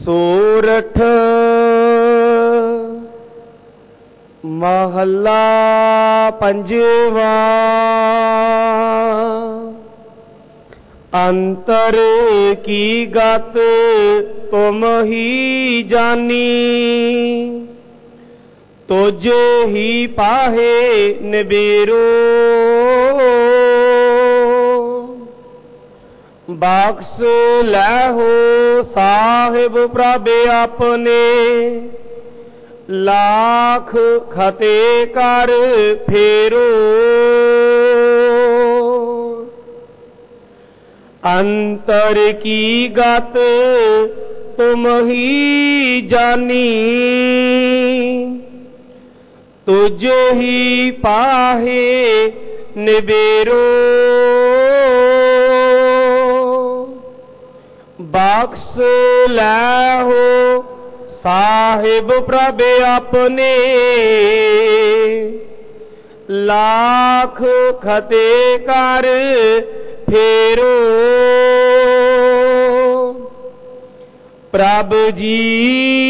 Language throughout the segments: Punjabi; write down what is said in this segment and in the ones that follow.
ਸੋਰਠ ਮਹੱਲਾ ਪੰਜਵਾ। ਅੰਤਰ ਕੀ ਗਤ ਤੁਮ ਹੀ ਜਾਨੀ, ਤੁਝ ਹੀ ਪਾਹੇ ਨਿਬੇਰੋ। ਬਖਸ਼ ਲੈਹੋ ਸਾਹਿਬ ਪ੍ਰਭ ਆਪਣੇ, ਲਾਖ ਖਤੇ ਕਰ ਫੇਰੋ। ਅੰਤਰ ਕੀ ਗਤ ਤੁਮ ਹੀ ਜਾਨੀ, ਤੁਝ ਹੀ ਪਾਹੇ ਨਿਬੇਰੋ। ਬਖਸ਼ ਲੈਹੋ ਸਾਹਿਬ ਪ੍ਰਭ ਆਪਣੇ, ਲਾਖ ਖਤੇ ਕਰ ਫੇਰੋ। ਪ੍ਰਭ ਜੀ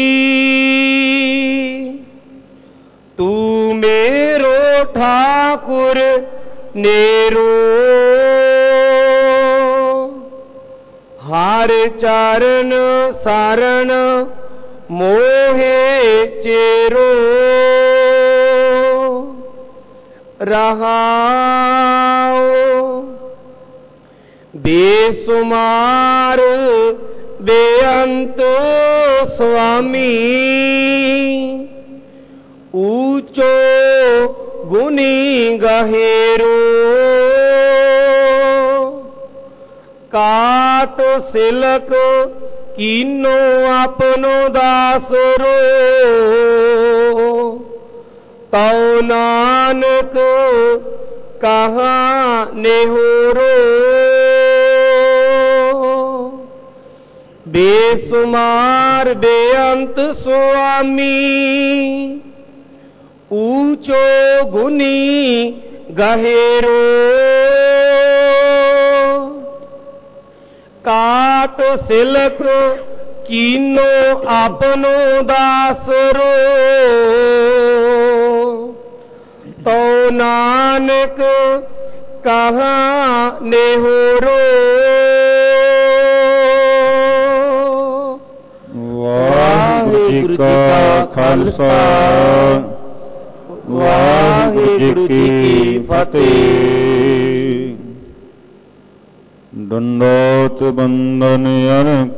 ਤੂੰ ਮੇਰੋ ਠਾਕੁਰ ਨੇਰੋ, ਹਰ ਚਰਨ ਸਰਣ ਮੋਹੇ ਚੇਰੋ। ਰਹਾਉ ਬੇਸੁਮਾਰ ਬੇਅੰਤ ਸੁਆਮੀ, ਊਚੋ ਗੁਣੀ ਗਹੇਰੋ। ਕਾਟ ਸਿਲਕ ਕੀਨੋ ਆਪਨੋ ਦਾਸਰੋ, ਤਉ ਨਾਨਕ ਕਹਾ ਨੇਹੋਰੋ। ਬੇਸੁਮਾਰ ਬੇਅੰਤ ਸੁਆਮੀ, ਊਚੋ ਗੁਣੀ ਗਹੇਰੋ। ਕਾਟ ਸਿਲਕ ਕੀਨੋ ਆਪਨੋ ਦਾਸਰੋ, ਤਉ ਨਾਨਕ ਕਹਾ ਨੇਹੋਰੋ। ਵਾਹਿਗੁਰੂ ਜੀ ਕਾ ਖਾਲਸਾ, ਵਾਹਿਗੁਰੂ ਜੀ ਕੀ ਫਤਿਹ। ਦੰਡੋਤ ਬੰਦਨ ਅਨੇਕ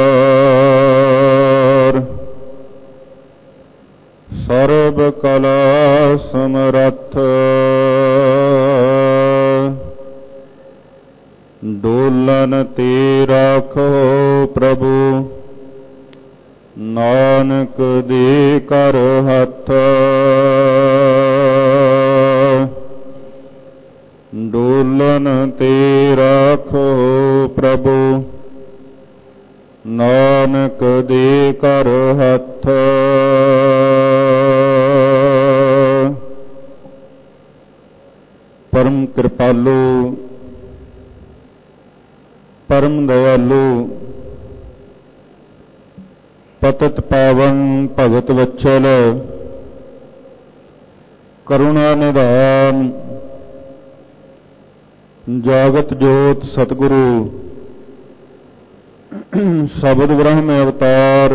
ਬਾਰ, ਸਰਬ ਕਲਾ ਸਮਰੱਥ। ਡੋਲਨ ਤੇ ਰਾਖੋ ਪ੍ਰਭੂ, ਨਾਨਕ ਦੇ ਕਰ ਹੱਥ। ਡੋਲਨ ਤੇ ਰਾਖੋ ਪ੍ਰਭੂ, ਨਾਨਕ ਦੇ ਕਰ ਹੱਥ। ਪਰਮ ਕਿਰਪਾਲੂ, ਪਰਮ ਦਇਆਲੂ, ਪਤਿਤ ਪਾਵਨ ਭਗਤ ਵਛਲ, ਕਰੁਣਾ ਨਿਧਾਨ, ਜਾਗਤ ਜੋਤ ਸਤਿਗੁਰੂ, ਸ਼ਬਦ ਬ੍ਰਹਮ ਅਵਤਾਰ,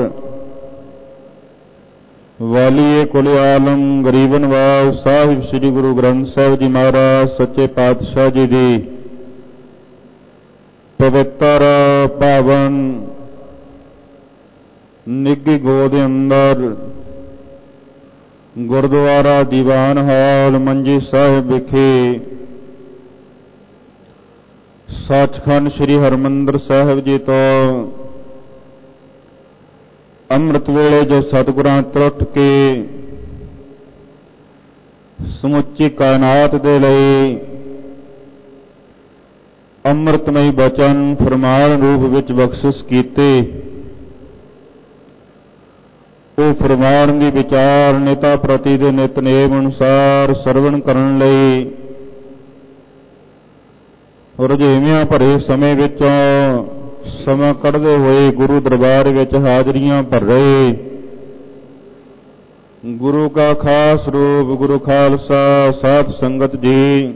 ਵਾਲੀਏ ਕੁਲ ਆਲਮ, ਗਰੀਬ ਨਵਾਜ਼ ਸਾਹਿਬ ਸ੍ਰੀ ਗੁਰੂ ਗ੍ਰੰਥ ਸਾਹਿਬ ਜੀ ਮਹਾਰਾਜ ਸੱਚੇ ਪਾਤਸ਼ਾਹ ਜੀ ਦੀ ਪਵਿੱਤਰ ਪਾਵਨ ਨਿੱਘੀ ਗੋਦ ਅੰਦਰ ਗੁਰਦੁਆਰਾ ਦੀਵਾਨ ਹਾਲ ਮੰਜੀ ਸਾਹਿਬ ਵਿਖੇ ਸੱਚਖੰਡ ਸ੍ਰੀ ਹਰਿਮੰਦਰ ਸਾਹਿਬ ਜੀ ਤੋਂ ਅੰਮ੍ਰਿਤ ਵੇਲੇ ਜੋ ਸਤਿਗੁਰਾਂ ਤਰੁੱਠ ਕੇ ਸਮੁੱਚੀ ਕਾਇਨਾਤ ਦੇ ਲਈ ਅੰਮ੍ਰਿਤਮਈ ਬਚਨ ਫਰਮਾਨ ਰੂਪ ਵਿੱਚ ਬਖਸ਼ਿਸ਼ ਕੀਤੇ, ਉਹ ਫਰਮਾਨ ਦੀ ਵਿਚਾਰ ਨਿਤਾ ਪ੍ਰਤੀ ਦੇ ਨਿਤਨੇਮ ਅਨੁਸਾਰ ਸਰਵਣ ਕਰਨ ਲਈ ਰੁਝੇਵਿਆਂ ਭਰੇ ਸਮੇਂ ਵਿੱਚੋਂ ਸਮਾਂ ਕੱਢਦੇ ਹੋਏ ਗੁਰੂ ਦਰਬਾਰ ਵਿੱਚ ਹਾਜ਼ਰੀਆਂ ਭਰ ਰਹੇ। ਗੁਰੂ ਕਾ ਖਾਸ ਰੂਪ ਗੁਰੂ ਖਾਲਸਾ ਸਾਧ ਸੰਗਤ ਜੀ,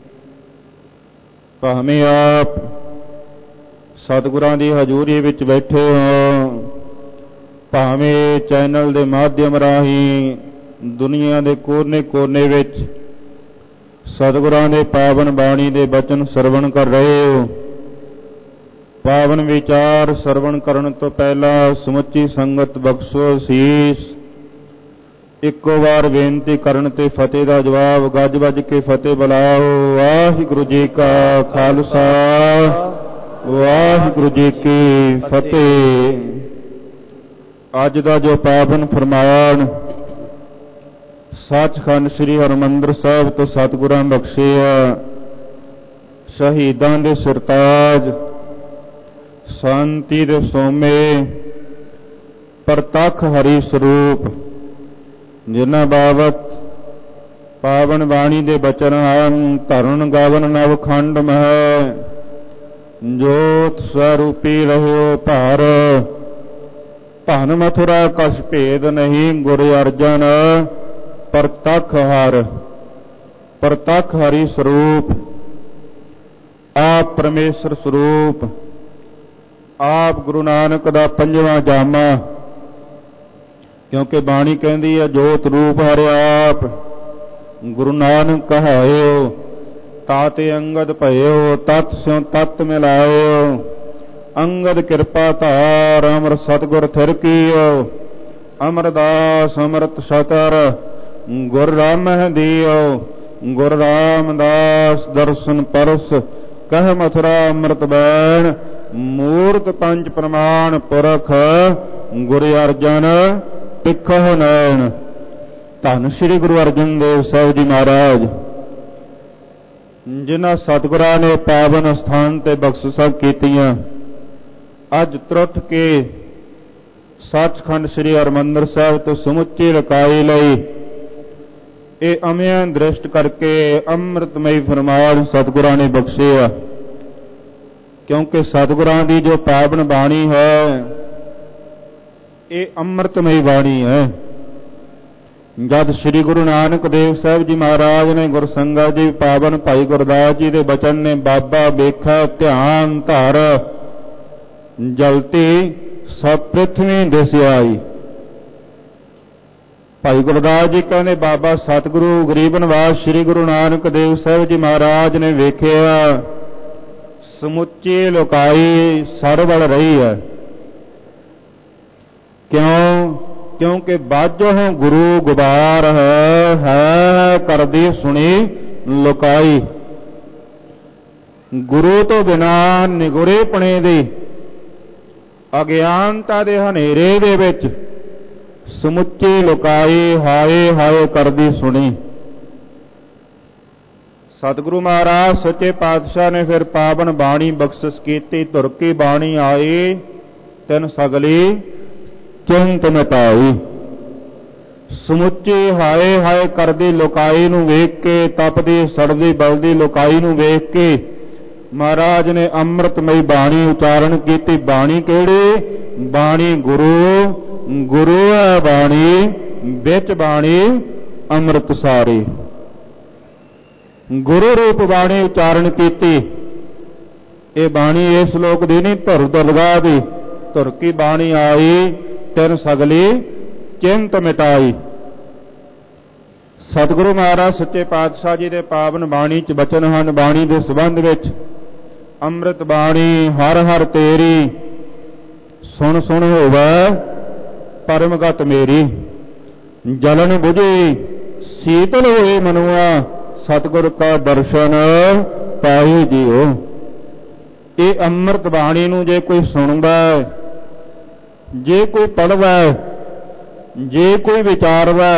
ਭਾਵੇਂ ਆਪ ਸਤਿਗੁਰਾਂ ਦੀ ਹਜ਼ੂਰੀ ਵਿੱਚ ਬੈਠੇ ਹੋ, ਭਾਵੇਂ ਚੈਨਲ ਦੇ ਮਾਧਿਅਮ ਰਾਹੀਂ ਦੁਨੀਆ ਦੇ ਕੋਨੇ-ਕੋਨੇ ਵਿੱਚ ਸਤਿਗੁਰਾਂ ਦੇ ਪਾਵਨ ਬਾਣੀ ਦੇ ਬਚਨ ਸਰਵਣ ਕਰ ਰਹੇ ਹੋ। ਪਾਵਨ ਵਿਚਾਰ ਸਰਵਣ ਕਰਨ ਤੋਂ ਪਹਿਲਾਂ ਸਮੁੱਚੀ ਸੰਗਤ ਬਖਸ਼ੋ ਅਸੀਸ। ਇੱਕੋ ਵਾਰ ਬੇਨਤੀ ਕਰਨ ਤੇ ਫਤਿਹ ਦਾ ਜਵਾਬ ਗੱਜ ਵੱਜ ਕੇ ਫਤਿਹ ਬੁਲਾਓ। ਵਾਹਿਗੁਰੂ ਜੀ ਕਾ ਖਾਲਸਾ, ਵਾਹਿਗੁਰੂ ਜੀ ਕੀ ਫਤਿਹ। ਅੱਜ ਦਾ ਜੋ ਪਾਵਨ ਫਰਮਾਨ ਸੱਚਖੰਡ ਸ੍ਰੀ ਹਰਿਮੰਦਰ ਸਾਹਿਬ ਤੋਂ ਸਤਿਗੁਰਾਂ ਬਖਸ਼ੇ ਆ, ਸ਼ਹੀਦਾਂ ਦੇ ਸਰਤਾਜ, ਸ਼ਾਂਤੀ ਦੇ ਸੋਮੇ, ਪ੍ਰਤੱਖ ਹਰੀ ਸਰੂਪ, ਜਿਨ੍ਹਾਂ ਬਾਬਤ ਪਾਵਨ ਬਾਣੀ ਦੇ ਬਚਨ ਹਨ। ਧਰਨ ਗਾਵਨ ਨਵ ਖੰਡ ਮਹਿ, ਜੋਤ ਸਰੂਪੀ ਰਹਿਓ ਭਾਰ, ਧਨ ਮਥੁਰਾ ਕਛ ਭੇਦ ਨਹੀਂ, ਗੁਰ ਅਰਜਨ ਪ੍ਰਤੱਖ ਹਰ। ਪ੍ਰਤੱਖ ਹਰੀ ਸਰੂਪ, ਆਪ ਪਰਮੇਸ਼ਰ ਸਰੂਪ, ਆਪ ਗੁਰੂ ਨਾਨਕ ਦਾ ਪੰਜਵਾਂ ਜਾਮਾ। ਕਿਉਂਕਿ ਬਾਣੀ ਕਹਿੰਦੀ ਹੈ ਜੋਤ ਰੂਪ ਹਰਿ ਆਪ, ਗੁਰੂ ਨਾਨਕ ਕਹਾਇਓ ਤਾਤੇ ਅੰਗਦ ਭਇਓ, ਤਤ ਸਿਉ ਤਤ ਮਿਲਾਇਓ, ਅੰਗਦ ਕਿਰਪਾ ਧਾਰ, ਅਮਰ ਸਤਿਗੁਰ ਥਿਰ ਕੀਓ, ਅਮਰਦਾਸ ਅੰਮ੍ਰਿਤ ਸਤਰ, ਗੁਰ ਰਾਮਹਿ ਦੀਓ, ਗੁਰ ਰਾਮਦਾਸ ਦਰਸ਼ਨ ਪਰਸ, ਕਹਿ ਮਥੁਰਾ ਅੰਮ੍ਰਿਤ ਬੈਣ, ਮੂਰਤ ਪੰਜ ਪ੍ਰਮਾਣ ਪੁਰਖ, ਗੁਰ ਅਰਜਨ ਟਿਕਹੁ ਨੈਣ। ਧੰਨ ਸ੍ਰੀ ਗੁਰੂ ਅਰਜਨ ਦੇਵ ਸਾਹਿਬ ਜੀ ਮਹਾਰਾਜ, ਜਿਨ੍ਹਾਂ ਸਤਿਗੁਰਾਂ ਨੇ ਪਾਵਨ ਸਥਾਨ ਤੇ ਬਖਸ਼ਿਸ਼ਾਂ ਕੀਤੀਆਂ, ਅੱਜ ਤਰੁੱਠ ਕੇ ਸੱਚਖੰਡ ਸ੍ਰੀ ਹਰਿਮੰਦਰ ਸਾਹਿਬ ਤੋਂ ਸਮੁੱਚੀ ਰਕਾਈ ਲਈ ਇਹ ਅਮਿਆਂ ਦ੍ਰਿਸ਼ਟ ਕਰਕੇ ਅੰਮ੍ਰਿਤਮਈ ਫਰਮਾਨ ਸਤਿਗੁਰਾਂ ਨੇ ਬਖਸ਼ੇ ਆ। ਕਿਉਂਕਿ ਸਤਿਗੁਰਾਂ ਦੀ ਜੋ ਪਾਵਨ ਬਾਣੀ ਹੈ ਇਹ ਅੰਮ੍ਰਿਤਮਈ ਬਾਣੀ ਹੈ। ਜਦ ਸ੍ਰੀ ਗੁਰੂ ਨਾਨਕ ਦੇਵ ਸਾਹਿਬ ਜੀ ਮਹਾਰਾਜ ਨੇ ਗੁਰਸੰਗਤ ਜੀ ਪਾਵਨ ਭਾਈ ਗੁਰਦਾਸ ਜੀ ਦੇ ਬਚਨ ਨੇ ਬਾਬਾ ਵੇਖਾ ਧਿਆਨ ਧਰ, ਜਲਤੀ ਸਭ ਪ੍ਰਿਥਵੀ ਦਿਸ ਆਈ। ਭਾਈ ਗੁਰਦਾਸ ਜੀ ਕਹਿੰਦੇ ਬਾਬਾ ਸਤਿਗੁਰੂ ਗਰੀਬ ਨਿਵਾਸ ਸ੍ਰੀ ਗੁਰੂ ਨਾਨਕ ਦੇਵ ਸਾਹਿਬ ਜੀ ਮਹਾਰਾਜ ਨੇ ਵੇਖਿਆ ਸਮੁੱਚੀ ਲੋਕਾਈ ਸੜ ਵੱਲ ਰਹੀ ਹੈ। ਕਿਉਂ? ਕਿਉਂਕਿ ਬਾਝੋਂ ਗੁਰੂ ਗੁਬਾਰ ਹੈ ਕਰਦੀ ਸੁਣੀ ਲੋਕਾਈ। ਗੁਰੂ ਤੋਂ ਬਿਨਾ ਨਿਗੁਰੇਪਣੇ ਦੀ ਅਗਿਆਨਤਾ ਦੇ ਹਨੇਰੇ ਦੇ ਵਿੱਚ ਸਮੁੱਚੀ ਲੋਕਾਈ ਹਾਏ ਹਾਏ ਕਰਦੀ ਸੁਣੀ। ਸਤਿਗੁਰੂ ਮਹਾਰਾਜ ਸੱਚੇ ਪਾਤਸ਼ਾਹ ਨੇ ਫਿਰ ਪਾਵਨ ਬਾਣੀ ਬਖਸ਼ਿਸ਼ ਕੀਤੀ। ਧੁਰ ਕੀ ਬਾਣੀ ਆਈ ਤਿਨ ਸਗਲੀ ਚਿੰਤ ਮਿਟਾਈ। ਸਮੁੱਚੀ ਹਾਏ ਹਾਏ ਕਰਦੀ ਲੋਕਾਈ ਨੂੰ ਵੇਖ ਕੇ, ਤਪਦੀ ਸੜਦੀ ਬਲਦੀ ਲੋਕਾਈ ਨੂੰ ਵੇਖ ਕੇ ਮਹਾਰਾਜ ਨੇ ਅੰਮ੍ਰਿਤਮਈ ਬਾਣੀ ਉਚਾਰਨ ਕੀਤੀ। ਬਾਣੀ ਕਿਹੜੀ? ਬਾਣੀ ਗੁਰੂ, ਗੁਰੂ ਹੈ ਬਾਣੀ, ਵਿੱਚ ਬਾਣੀ ਅੰਮ੍ਰਿਤ ਸਾਰੀ। ਗੁਰੂ ਰੂਪ ਬਾਣੀ ਉਚਾਰਨ ਕੀਤੀ। ਇਹ ਬਾਣੀ ਇਸ ਲੋਕ ਦੀ ਨਹੀਂ, ਧੁਰ ਦਰਗਾਹ ਦੀ। ਧੁਰ ਕੀ ਬਾਣੀ ਆਈ ਤਿਨ ਸਗਲੀ ਚਿੰਤ ਮਿਟਾਈ। ਸਤਿਗੁਰੂ ਮਹਾਰਾਜ ਸੱਚੇ ਪਾਤਸ਼ਾਹ ਜੀ ਦੇ ਪਾਵਨ ਬਾਣੀ ਚ ਬਚਨ ਹਨ। ਬਾਣੀ ਦੇ ਸੰਬੰਧ ਵਿੱਚ ਅੰਮ੍ਰਿਤ ਬਾਣੀ ਹਰ ਹਰ ਤੇਰੀ, ਸੁਣ ਸੁਣ ਹੋਵੇ ਪਰਮਗਤ ਮੇਰੀ। ਜਲਨ ਬੁਝੀ ਸੀਤਲ ਹੋਏ ਮਨੁਆ, ਸਤਿਗੁਰ ਕਾ ਦਰਸ਼ਨ ਪਾਈ ਜੀਓ। ਇਹ ਅੰਮ੍ਰਿਤ ਬਾਣੀ ਨੂੰ ਜੇ ਕੋਈ ਸੁਣਦਾ, ਜੇ ਕੋਈ ਪੜ੍ਹਦਾ, ਜੇ ਕੋਈ ਵਿਚਾਰਦਾ,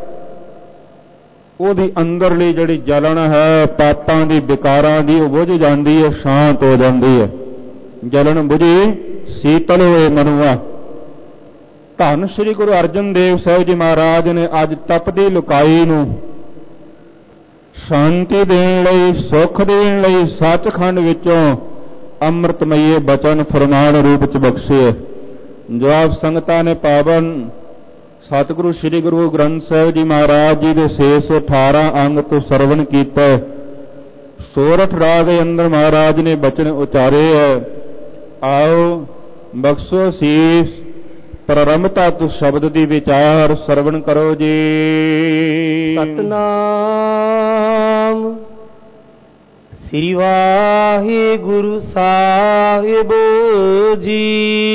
ਉਹਦੀ ਅੰਦਰਲੀ ਜਿਹੜੀ ਜਲਨ ਹੈ ਪਾਪਾਂ ਦੀ, ਵਿਕਾਰਾਂ ਦੀ, ਉਹ ਬੁਝ ਜਾਂਦੀ ਹੈ, ਸ਼ਾਂਤ ਹੋ ਜਾਂਦੀ ਹੈ। ਜਲਨ ਬੁਝੀ ਸੀਤਲ ਹੋਏ ਮਨੁਆ। ਧੰਨ ਸ੍ਰੀ ਗੁਰੂ ਅਰਜਨ ਦੇਵ ਸਾਹਿਬ ਜੀ ਮਹਾਰਾਜ ਨੇ ਅੱਜ ਤਪਦੀ ਲੁਕਾਈ ਨੂੰ ਸ਼ਾਂਤੀ ਦੇਣ ਲਈ, ਸੁੱਖ ਦੇਣ ਲਈ ਸੱਚਖੰਡ ਵਿੱਚੋਂ ਅੰਮ੍ਰਿਤਮਈ ਬਚਨ ਫਰਮਾਨ ਰੂਪ ਚ ਬਖਸ਼ੇ। ਜੋ ਆਪ ਸੰਗਤਾਂ ਨੇ ਪਾਵਨ ਸਤਿਗੁਰੂ ਸ੍ਰੀ ਗੁਰੂ ਗ੍ਰੰਥ ਸਾਹਿਬ ਜੀ ਮਹਾਰਾਜ ਜੀ ਦੇ 618 ਅੰਗ ਤੋਂ ਸਰਵਣ ਕੀਤਾ। ਸੋਰਠ ਰਾਗ ਦੇ ਅੰਦਰ ਮਹਾਰਾਜ ਨੇ ਬਚਨ ਉਚਾਰੇ ਹੈ। ਆਓ ਬਖਸ਼ੋ ਸੀਸ ਪ੍ਰਰੰਭਤਾ ਤੁ ਸ਼ਬਦ ਦੀ ਵਿਚਾਰ ਸਰਵਣ ਕਰੋ ਜੀ। ਸਤਨਾਮ ਸ੍ਰੀ ਵਾਹਿਗੁਰੂ ਸਾਹਿਬ ਜੀ।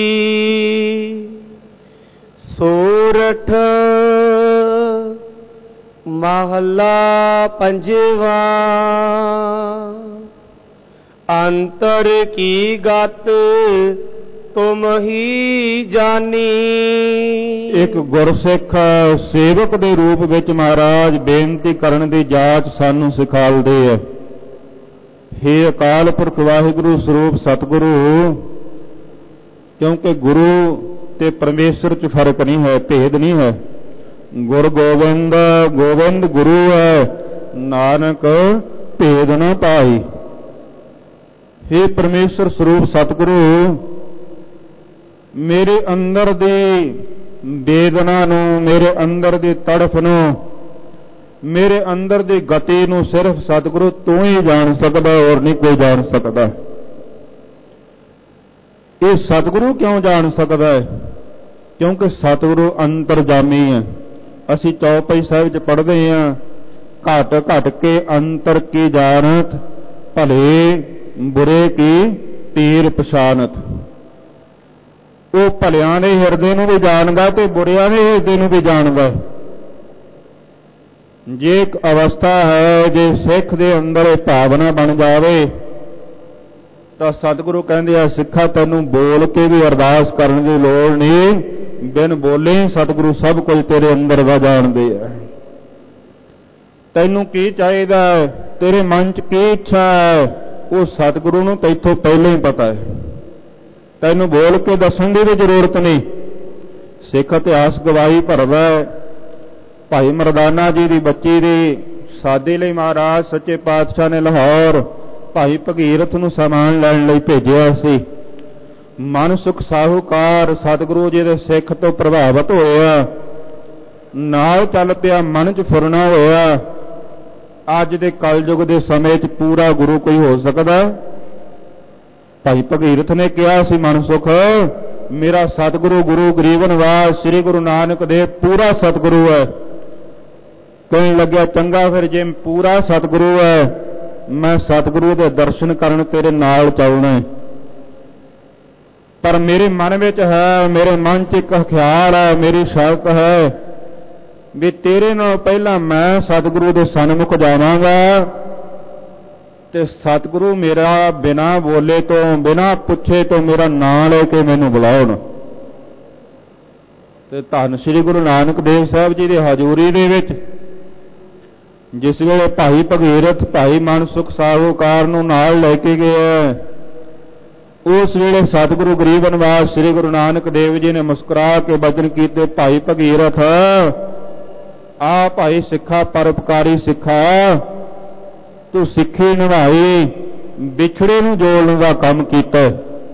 ਸੋਰਠ ਮਹਲਾ ਪੰਜਵਾ। ਅੰਤਰ ਕੀ ਗਤ ਤੁਮ ਹੀ ਜਾਨੀ। ਇੱਕ ਗੁਰਸਿੱਖ ਸੇਵਕ ਦੇ ਰੂਪ ਵਿੱਚ ਮਹਾਰਾਜ ਬੇਨਤੀ ਕਰਨ ਦੀ ਜਾਚ ਸਾਨੂੰ ਸਿਖਾਲਦੇ ਹੈ। ਹੇ ਅਕਾਲ ਪੁਰਖ ਵਾਹਿਗੁਰੂ ਸਰੂਪ ਸਤਿਗੁਰੂ, ਕਿਉਂਕਿ ਗੁਰੂ ਤੇ ਪਰਮੇਸ਼ਰ ਚ ਫਰਕ ਨਹੀਂ ਹੈ, ਭੇਦ ਨਹੀਂ ਹੈ। ਗੁਰ ਗੋਬਿੰਦ ਗੋਬਿੰਦ ਗੁਰੂ ਹੈ, ਨਾਨਕ ਭੇਦ ਨਾ ਪਾਈ। ਹੇ ਪਰਮੇਸ਼ਰ ਸਰੂਪ ਸਤਿਗੁਰੂ, ਮੇਰੇ ਅੰਦਰ ਦੀ ਵੇਦਨਾ ਨੂੰ, ਮੇਰੇ ਅੰਦਰ ਦੀ ਤੜਫ ਨੂੰ, ਮੇਰੇ ਅੰਦਰ ਦੀ ਗਤੀ ਨੂੰ ਸਿਰਫ ਸਤਿਗੁਰੂ ਤੂੰ ਹੀ ਜਾਣ ਸਕਦਾ, ਹੋਰ ਨਹੀਂ ਕੋਈ ਜਾਣ ਸਕਦਾ। ਇਹ ਸਤਿਗੁਰੂ ਕਿਉਂ ਜਾਣ ਸਕਦਾ ਹੈ? ਕਿਉਂਕਿ ਸਤਿਗੁਰੂ ਅੰਤਰਜਾਮੀ ਹੈ। ਅਸੀਂ ਚੌਪਈ ਸਾਹਿਬ ਚ ਪੜ੍ਹਦੇ ਹਾਂ, ਘਟ ਘਟ ਕੇ ਅੰਤਰ ਕੀ ਜਾਣਤ, ਭਲੇ ਬੁਰੇ ਕੀ ਪੀਰ ਪਛਾਨਤ। ਉਹ ਭਲਿਆਂ ਦੇ ਹਿਰਦੇ ਨੂੰ ਵੀ ਜਾਣਦਾ ਤੇ ਬੁਰਿਆਂ ਦੇ ਹਿਰਦੇ ਨੂੰ ਵੀ ਜਾਣਦਾ। ਜੇ ਇੱਕ ਅਵਸਥਾ ਹੈ, ਜੇ ਸਿੱਖ ਦੇ ਅੰਦਰ ਇਹ ਭਾਵਨਾ ਬਣ ਜਾਵੇ ਤਾਂ ਸਤਿਗੁਰੂ ਕਹਿੰਦੇ ਆ, ਸਿੱਖਾ ਤੈਨੂੰ ਬੋਲ ਕੇ ਵੀ ਅਰਦਾਸ ਕਰਨ ਦੀ ਲੋੜ ਨਹੀਂ, ਬਿਨ ਬੋਲੇ ਸਤਿਗੁਰੂ ਸਭ ਕੁਝ ਤੇਰੇ ਅੰਦਰ ਵਾ ਜਾਣਦੇ ਆ। ਤੈਨੂੰ ਕੀ ਚਾਹੀਦਾ, ਤੇਰੇ ਮਨ ਚ ਕੀ ਇੱਛਾ ਹੈ, ਉਹ ਸਤਿਗੁਰੂ ਨੂੰ ਤੈਥੋਂ ਪਹਿਲਾਂ ਹੀ ਪਤਾ ਹੈ। ਤੈਨੂੰ ਬੋਲ ਕੇ ਦੱਸਣ ਦੀ ਵੀ ਜ਼ਰੂਰਤ ਨਹੀਂ। ਸਿੱਖ ਇਤਿਹਾਸ ਗਵਾਹੀ ਭਰਦਾ ਹੈ। ਭਾਈ ਮਰਦਾਨਾ ਜੀ ਦੀ ਬੱਚੀ ਦੀ ਸ਼ਾਦੀ ਲਈ ਮਹਾਰਾਜ ਸੱਚੇ ਪਾਤਸ਼ਾਹ ਨੇ ਲਾਹੌਰ ਭਾਈ ਭਗੀਰਥ ਨੂੰ ਸਮਾਨ ਲੈਣ ਲਈ ਭੇਜਿਆ ਸੀ। ਮਨ ਸੁਖ ਸਾਹੂਕਾਰ ਸਤਿਗੁਰੂ ਜੀ ਦੇ ਸਿੱਖ ਤੋਂ ਪ੍ਰਭਾਵਿਤ ਹੋਇਆ, ਨਾਲ ਚੱਲ ਪਿਆ, ਮਨ ਚ ਫੁਰਨਾ ਹੋਇਆ। ਅੱਜ ਦੇ ਕਲਯੁਗ ਦੇ ਸਮੇਂ ਚ ਪੂਰਾ ਗੁਰੂ ਕੋਈ ਹੋ ਸਕਦਾ? ਭਾਈ ਭਗੀਰਥ ਨੇ ਕਿਹਾ ਸੀ, ਮਨ ਸੁਖ ਮੇਰਾ ਸਤਿਗੁਰੂ ਗੁਰੂ ਗਰੀਬ ਨਿਵਾਸ ਸ੍ਰੀ ਗੁਰੂ ਨਾਨਕ ਦੇਵ ਪੂਰਾ ਸਤਿਗੁਰੂ ਹੈ। ਕਹਿਣ ਲੱਗਿਆ, ਚੰਗਾ ਫਿਰ ਜੇ ਪੂਰਾ ਸਤਿਗੁਰੂ ਹੈ, ਮੈਂ ਸਤਿਗੁਰੂ ਦੇ ਦਰਸ਼ਨ ਕਰਨ ਤੇਰੇ ਨਾਲ ਚੱਲਣਾ। ਪਰ ਮੇਰੇ ਮਨ ਵਿੱਚ ਹੈ, ਮੇਰੇ ਮਨ 'ਚ ਇੱਕ ਖਿਆਲ ਹੈ, ਮੇਰੀ ਸ਼ਰਤ ਹੈ ਵੀ ਤੇਰੇ ਨਾਲ ਪਹਿਲਾਂ ਮੈਂ ਸਤਿਗੁਰੂ ਦੇ ਸਨਮੁਖ ਜਾਵਾਂਗਾ ਤੇ ਸਤਿਗੁਰੂ ਮੇਰਾ ਬਿਨਾਂ ਬੋਲੇ ਤੋਂ, ਬਿਨਾਂ ਪੁੱਛੇ ਤੋਂ ਮੇਰਾ ਨਾਂ ਲੈ ਕੇ ਮੈਨੂੰ ਬੁਲਾਉਣ। ਤੇ ਧੰਨ ਸ੍ਰੀ ਗੁਰੂ ਨਾਨਕ ਦੇਵ ਸਾਹਿਬ ਜੀ ਦੀ ਹਜ਼ੂਰੀ ਦੇ ਵਿੱਚ ਜਿਸ ਵੇਲੇ ਭਾਈ ਭਗੀਰਥ ਭਾਈ ਮਨ ਸੁਖ ਸਾਹੂਕਾਰ ਨੂੰ ਨਾਲ ਲੈ ਕੇ ਗਿਆ, ਉਸ ਵੇਲੇ ਸਤਿਗੁਰੂ ਗਰੀਬ ਨਿਵਾਸ ਸ੍ਰੀ ਗੁਰੂ ਨਾਨਕ ਦੇਵ ਜੀ ਨੇ ਮੁਸਕਰਾ ਕੇ ਬਚਨ ਕੀਤੇ, ਭਾਈ ਭਗੀਰਥ ਆ ਭਾਈ ਸਿੱਖਾ ਪਰਉਪਕਾਰੀ ਸਿੱਖਾ, ਤੂੰ ਸਿੱਖੀ ਨਿਭਾਈ, ਵਿਛੜੇ ਨੂੰ ਜੋੜਨ ਦਾ ਕੰਮ ਕੀਤਾ।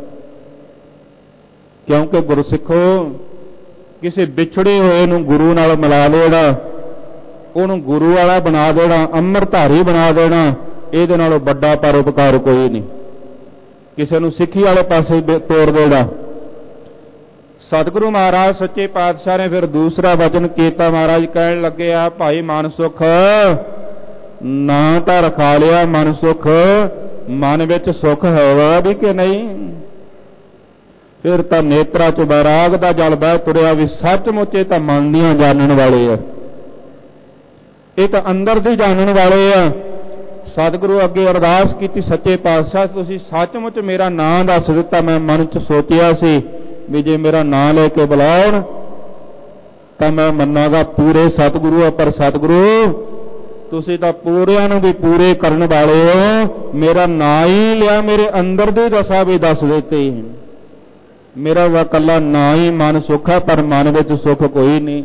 ਕਿਉਂਕਿ ਗੁਰਸਿੱਖੋ ਕਿਸੇ ਵਿਛੜੇ ਹੋਏ ਨੂੰ ਗੁਰੂ ਨਾਲ ਮਿਲਾ ਲੈਣਾ, ਉਹਨੂੰ ਗੁਰੂ ਵਾਲਾ ਬਣਾ ਦੇਣਾ, ਅੰਮ੍ਰਿਤਧਾਰੀ ਬਣਾ ਦੇਣਾ, ਇਹਦੇ ਨਾਲੋਂ ਵੱਡਾ ਪਰਉਪਕਾਰ ਕੋਈ ਨਹੀਂ। ਕਿਸੇ ਨੂੰ ਸਿੱਖੀ ਵਾਲੇ ਪਾਸੇ ਤੋੜ ਦੇਣਾ। ਸਤਿਗੁਰੂ ਮਹਾਰਾਜ ਸੱਚੇ ਪਾਤਸ਼ਾਹ ਨੇ ਫਿਰ ਦੂਸਰਾ ਵਚਨ ਕੀਤਾ। ਮਹਾਰਾਜ ਕਹਿਣ ਲੱਗੇ, ਆ ਭਾਈ ਮਨ ਸੁਖ ਨਾਂ ਤਾਂ ਰਖਾ ਲਿਆ, ਮਨ ਸੁਖ ਮਨ ਵਿੱਚ ਸੁਖ ਹੈਗਾ ਵੀ ਕਿ ਨਹੀਂ? ਫਿਰ ਤਾਂ ਨੇਤਰਾਂ 'ਚ ਬੈਰਾਗ ਦਾ ਜਲ ਬਹਿ ਤੁਰਿਆ ਵੀ ਸੱਚਮੁੱਚ ਇਹ ਤਾਂ ਮਨ ਦੀਆਂ ਜਾਣਨ ਵਾਲੇ ਆ, ਇਹ ਤਾਂ ਅੰਦਰ ਦੀ ਜਾਣਨ ਵਾਲੇ ਆ। ਸਤਿਗੁਰੂ ਅੱਗੇ ਅਰਦਾਸ ਕੀਤੀ, ਸੱਚੇ ਪਾਤਸ਼ਾਹ ਤੁਸੀਂ ਸੱਚਮੁੱਚ ਮੇਰਾ ਨਾਂ ਦੱਸ ਦਿੱਤਾ। ਮੈਂ ਮਨ 'ਚ ਸੋਚਿਆ ਸੀ ਵੀ ਜੇ ਮੇਰਾ ਨਾਂ ਲੈ ਕੇ ਬੁਲਾਉਣ ਤਾਂ ਮੈਂ ਮੰਨਾਂਗਾ ਪੂਰੇ ਸਤਿਗੁਰੂ ਆ, ਪਰ ਸਤਿਗੁਰੂ ਤੁਸੀਂ ਤਾਂ ਪੂਰਿਆਂ ਨੂੰ ਵੀ ਪੂਰੇ ਕਰਨ ਵਾਲੇ ਹੋ। ਮੇਰਾ ਨਾਂ ਹੀ ਲਿਆ, ਮੇਰੇ ਅੰਦਰ ਦੀ ਦਸ਼ਾ ਵੀ ਦੱਸ ਦਿੱਤੀ। ਮੇਰਾ ਵਾ ਇਕੱਲਾ ਨਾਂ ਹੀ ਮਨ ਸੁੱਖ ਹੈ, ਪਰ ਮਨ ਵਿੱਚ ਸੁੱਖ ਕੋਈ ਨਹੀਂ।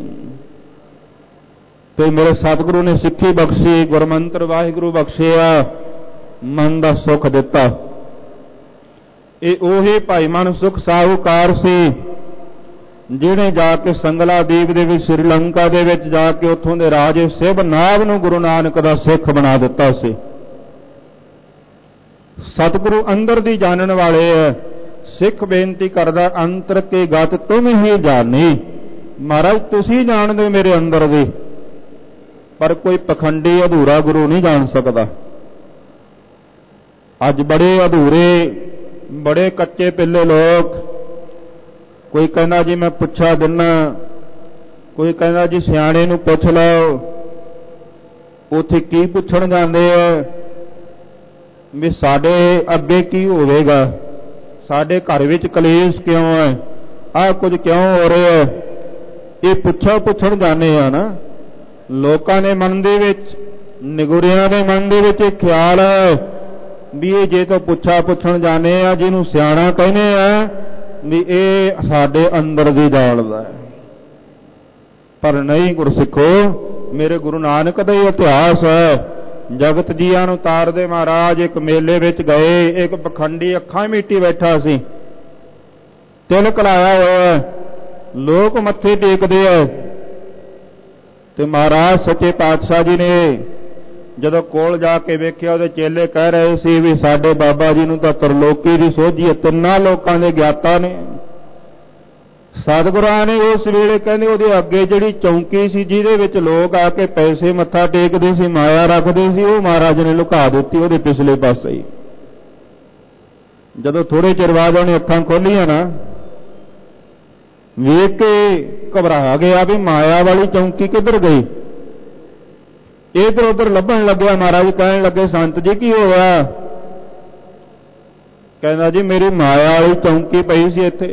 ਤੇ ਮੇਰੇ ਸਤਿਗੁਰੂ ਨੇ ਸਿੱਖੀ ਬਖਸ਼ੀ, ਗੁਰਮੰਤਰ ਵਾਹਿਗੁਰੂ ਬਖਸ਼ਿਆ, ਮਨ ਦਾ ਸੁੱਖ ਦਿੱਤਾ। ਇਹ ਉਹੀ ਭਾਈ ਮਨ ਸੁਖ ਸਾਹੂਕਾਰ ਸੀ ਜਿਹਨੇ ਜਾ ਕੇ ਸੰਗਲਾ ਦੀਪ ਦੇ ਵਿੱਚ ਸ਼੍ਰੀਲੰਕਾ ਦੇ ਵਿੱਚ ਜਾ ਕੇ ਉੱਥੋਂ ਦੇ ਰਾਜੇ ਸਿਵਨਾਭ ਨੂੰ ਗੁਰੂ ਨਾਨਕ ਦਾ ਸਿੱਖ ਬਣਾ ਦਿੱਤਾ ਸੀ। ਸਤਿਗੁਰੂ ਅੰਦਰ ਦੀ ਜਾਣਨ ਵਾਲੇ ਹੈ। ਸਿੱਖ ਬੇਨਤੀ ਕਰਦਾ ਅੰਤਰ ਕੀ ਗਤ ਤੁਮ ਹੀ ਜਾਣੀ। ਮਹਾਰਾਜ ਤੁਸੀਂ ਜਾਣਦੇ ਮੇਰੇ ਅੰਦਰ ਦੀ, ਪਰ ਕੋਈ ਪਖੰਡੀ ਅਧੂਰਾ ਗੁਰੂ ਨਹੀਂ ਜਾਣ ਸਕਦਾ। ਅੱਜ ਬੜੇ ਅਧੂਰੇ ਬੜੇ ਕੱਚੇ ਪਿੱਲੇ ਲੋਕ, ਕੋਈ ਕਹਿੰਦਾ ਜੀ ਮੈਂ ਪੁੱਛਾ ਦਿੰਨਾ, ਕੋਈ ਕਹਿੰਦਾ ਜੀ ਸਿਆਣੇ ਨੂੰ ਪੁੱਛ ਲਓ। ਉੱਥੇ ਕੀ ਪੁੱਛਣ ਜਾਂਦੇ ਆ ਵੀ ਸਾਡੇ ਅੱਗੇ ਕੀ ਹੋਵੇਗਾ, ਸਾਡੇ ਘਰ ਵਿੱਚ ਕਲੇਸ਼ ਕਿਉਂ ਹੈ, ਆਹ ਕੁਝ ਕਿਉਂ ਹੋ ਰਿਹਾ ਹੈ, ਇਹ ਪੁੱਛਣ ਜਾਂਦੇ ਆ ਨਾ। ਲੋਕਾਂ ਦੇ ਮਨ ਦੇ ਵਿੱਚ, ਨਿਗੁਰਿਆਂ ਦੇ ਮਨ ਦੇ ਵਿੱਚ ਇਹ ਖਿਆਲ ਹੈ ਵੀ ਇਹ ਜੇ ਤੋਂ ਪੁੱਛਣ ਜਾਂਦੇ ਆ, ਜਿਹਨੂੰ ਸਿਆਣਾ ਕਹਿੰਦੇ ਆ ਵੀ ਇਹ ਸਾਡੇ ਅੰਦਰ ਦੀ ਜਾਣਦਾ ਹੈ। ਪਰ ਨਹੀਂ ਗੁਰਸਿੱਖੋ, ਮੇਰੇ ਗੁਰੂ ਨਾਨਕ ਦਾ ਹੀ ਇਤਿਹਾਸ ਹੈ। ਜਗਤ ਜੀਆਂ ਨੂੰ ਤਾਰਦੇ ਮਹਾਰਾਜ ਇੱਕ ਮੇਲੇ ਵਿੱਚ ਗਏ, ਇੱਕ ਪਖੰਡੀ ਅੱਖਾਂ ਮੀਟੀ ਬੈਠਾ ਸੀ, ਤਿਲਕ ਲਾਇਆ ਹੋਇਆ, ਲੋਕ ਮੱਥੇ ਟੇਕਦੇ ਆ। ਤੇ ਮਹਾਰਾਜ ਸੱਚੇ ਪਾਤਸ਼ਾਹ ਜੀ ਨੇ ਜਦੋਂ ਕੋਲ ਜਾ ਕੇ ਵੇਖਿਆ, ਉਹਦੇ ਚੇਲੇ ਕਹਿ ਰਹੇ ਸੀ ਵੀ ਸਾਡੇ ਬਾਬਾ ਜੀ ਨੂੰ ਤਾਂ ਤਰਲੋਕੀ ਦੀ ਸੋਝੀ ਹੈ, ਤਿੰਨਾਂ ਲੋਕਾਂ ਦੇ ਗਿਆਤਾ ਨੇ। ਸਤਿਗੁਰਾਂ ਨੇ ਉਸ ਵੇਲੇ ਕਹਿੰਦੇ ਉਹਦੇ ਅੱਗੇ ਜਿਹੜੀ ਚੌਂਕੀ ਸੀ ਜਿਹਦੇ ਵਿੱਚ ਲੋਕ ਆ ਕੇ ਪੈਸੇ ਮੱਥਾ ਟੇਕਦੇ ਸੀ, ਮਾਇਆ ਰੱਖਦੇ ਸੀ, ਉਹ ਮਹਾਰਾਜ ਨੇ ਲੁਕਾ ਦਿੱਤੀ ਉਹਦੇ ਪਿਛਲੇ ਪਾਸੇ ਹੀ। ਜਦੋਂ ਥੋੜੇ ਚਿਰ ਬਾਅਦ ਉਹਨੇ ਅੱਖਾਂ ਖੋਲੀਆਂ ਨਾ, ਵੇਖ ਕੇ ਘਬਰਾ ਗਿਆ ਵੀ ਮਾਇਆ ਵਾਲੀ ਚੌਂਕੀ ਕਿੱਧਰ ਗਈ। ਇਧਰ ਉਧਰ ਲੱਭਣ ਲੱਗਿਆ। ਮਹਾਰਾਜ ਕਹਿਣ ਲੱਗੇ ਸੰਤ ਜੀ ਕੀ ਹੋਇਆ? ਕਹਿੰਦਾ ਜੀ ਮੇਰੀ ਮਾਇਆ ਵਾਲੀ ਚੌਂਕੀ ਪਈ ਸੀ ਇੱਥੇ।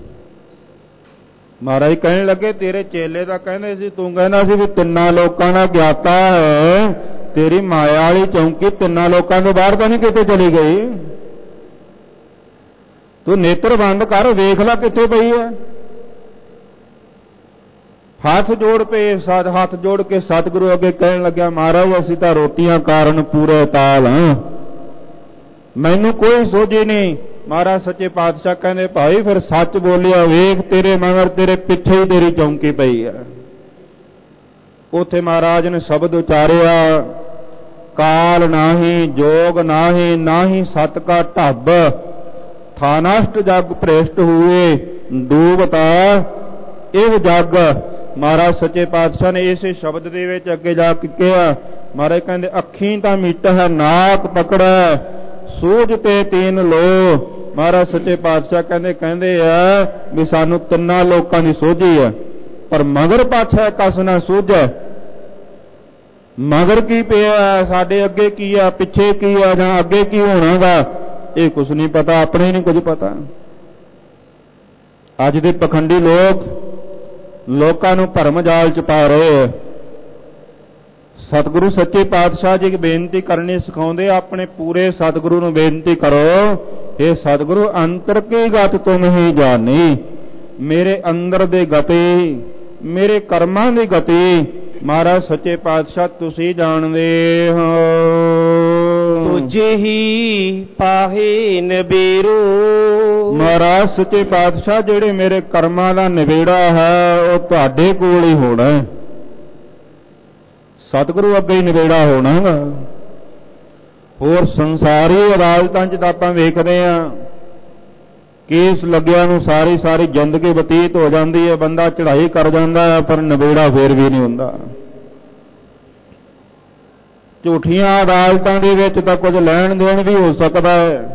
ਮਹਾਰਾਜ ਕਹਿਣ ਲੱਗੇ ਤੇਰੇ ਚੇਲੇ ਤਾਂ ਕਹਿੰਦੇ ਸੀ, ਤੂੰ ਕਹਿੰਦਾ ਸੀ ਵੀ ਤਿੰਨਾਂ ਲੋਕਾਂ ਦਾ ਗਿਆਤਾ ਹੈ, ਤੇਰੀ ਮਾਇਆ ਵਾਲੀ ਚੌਂਕੀ ਤਿੰਨਾਂ ਲੋਕਾਂ ਤੋਂ ਬਾਹਰ ਤਾਂ ਨਹੀਂ ਕਿਤੇ ਚਲੀ ਗਈ? ਤੂੰ ਨੇਤਰ ਬੰਦ ਕਰ, ਵੇਖ ਲੈ ਕਿੱਥੇ ਪਈ ਹੈ। ਹੱਥ ਜੋੜ ਕੇ ਸਤਿਗੁਰੂ ਅੱਗੇ ਕਹਿਣ ਲੱਗਿਆ, ਮਹਾਰਾਜ ਅਸੀਂ ਤਾਂ ਰੋਟੀਆਂ ਕਾਰਨ ਪੂਰੇ ਤਾਲ ਹਾਂ, ਮੈਨੂੰ ਕੋਈ ਸੋਝੀ ਨਹੀਂ। ਮਹਾਰਾਜ ਸੱਚੇ ਪਾਤਸ਼ਾਹ ਕਹਿੰਦੇ ਭਾਈ ਫਿਰ ਸੱਚ ਬੋਲਿਆ, ਵੇਖ ਤੇਰੇ ਮਗਰ ਤੇਰੇ ਪਿੱਛੇ ਹੀ ਤੇਰੀ ਚੌਂਕੀ ਪਈ ਹੈ। ਉੱਥੇ ਮਹਾਰਾਜ ਨੇ ਸ਼ਬਦ ਉਚਾਰਿਆ, ਕਾਲ ਨਾਹੀ ਜੋਗ ਨਾਹੀ ਸਤ ਕਾ ਢੱਬ, ਥਾਨਸ਼ਟ ਜਗ ਭ੍ਰਿਸ਼ਟ ਹੋਏ ਡੂਬਤਾ ਇਹ ਜਗ। ਮਹਾਰਾਜ ਸੱਚੇ ਪਾਤਸ਼ਾਹ ਨੇ ਇਸੇ ਸ਼ਬਦ ਦੇ ਵਿੱਚ ਅੱਗੇ ਜਾ ਕੇ ਕਿਹਾ, ਮਹਾਰਾਜ ਕਹਿੰਦੇ ਅੱਖੀਂ ਤਾਂ ਮੀਟ ਹੈ ਨਾਕ ਪਕੜੈ ਸੂਝ ਤੇ ਤੀਨ ਲੋ। ਮਹਾਰਾਜ ਸੱਚੇ ਪਾਤਸ਼ਾਹ ਕਹਿੰਦੇ ਆ ਵੀ ਸਾਨੂੰ ਤਿੰਨਾਂ ਲੋਕਾਂ ਦੀ ਸੋਝੀ ਹੈ, ਪਰ ਮਗਰ ਪਾਛੈ ਕਸ ਨਾ ਸੂਝੈ। ਮਗਰ ਕੀ ਪਿਆ, ਸਾਡੇ ਅੱਗੇ ਕੀ ਆ, ਪਿੱਛੇ ਕੀ ਆ, ਜਾਂ ਅੱਗੇ ਕੀ ਹੋਣਾਗਾ, ਇਹ ਕੁਛ ਨਹੀਂ ਪਤਾ, ਆਪਣੇ ਨਹੀਂ ਕੁਝ ਪਤਾ। ਅੱਜ ਦੇ ਪਖੰਡੀ ਲੋਕਾਂ ਨੂੰ ਭਰਮ ਜਾਲ ਚ ਪਾ ਰਹੇ ਹੈ। ਸਤਿਗੁਰੂ ਸੱਚੇ ਪਾਤਸ਼ਾਹ ਜੀ ਬੇਨਤੀ ਕਰਨੀ ਸਿਖਾਉਂਦੇ, ਆਪਣੇ ਪੂਰੇ ਸਤਿਗੁਰੂ ਨੂੰ ਬੇਨਤੀ ਕਰੋ, ਇਹ ਸਤਿਗੁਰੂ ਅੰਤਰ ਕੀ ਗਤ ਤੁਮ ਹੀ ਜਾਣੀ। ਮੇਰੇ ਅੰਦਰ ਦੇ ਗਤੀ, ਮੇਰੇ ਕਰਮਾਂ ਦੀ ਗਤੀ ਮਹਾਰਾਜ ਸੱਚੇ ਪਾਤਸ਼ਾਹ ਤੁਸੀਂ ਜਾਣਦੇ ਹੋ। ਤੁਝੇ ਹੀ ਪਾਹੇ ਨਿਬੇੜੋ। ਮਹਾਰਾਜ ਸੱਚੇ ਪਾਤਸ਼ਾਹ ਜਿਹੜੇ ਮੇਰੇ ਕਰਮਾਂ ਦਾ ਨਿਬੇੜਾ ਹੈ ਉਹ ਤੁਹਾਡੇ ਕੋਲ ਹੀ ਹੋਣਾ, ਸਤਿਗੁਰੂ ਅੱਗੇ ਹੀ ਨਿਬੇੜਾ ਹੋਣਾ। ਹੋਰ ਸੰਸਾਰੀ ਅਦਾਲਤਾਂ 'ਚ ਤਾਂ ਆਪਾਂ ਵੇਖਦੇ ਹਾਂ ਕੇਸ ਲੱਗਿਆ ਨੂੰ ਸਾਰੀ ਜ਼ਿੰਦਗੀ ਬਤੀਤ ਹੋ ਜਾਂਦੀ ਹੈ, ਬੰਦਾ ਚੜ੍ਹਾਈ ਕਰ ਜਾਂਦਾ ਹੈ, ਪਰ ਨਿਬੇੜਾ ਫੇਰ ਵੀ ਨਹੀਂ ਹੁੰਦਾ। ਝੂਠੀਆਂ ਅਦਾਲਤਾਂ ਦੇ ਵਿੱਚ ਤਾਂ ਕੁਝ ਲੈਣ ਦੇਣ ਵੀ ਹੋ ਸਕਦਾ ਹੈ।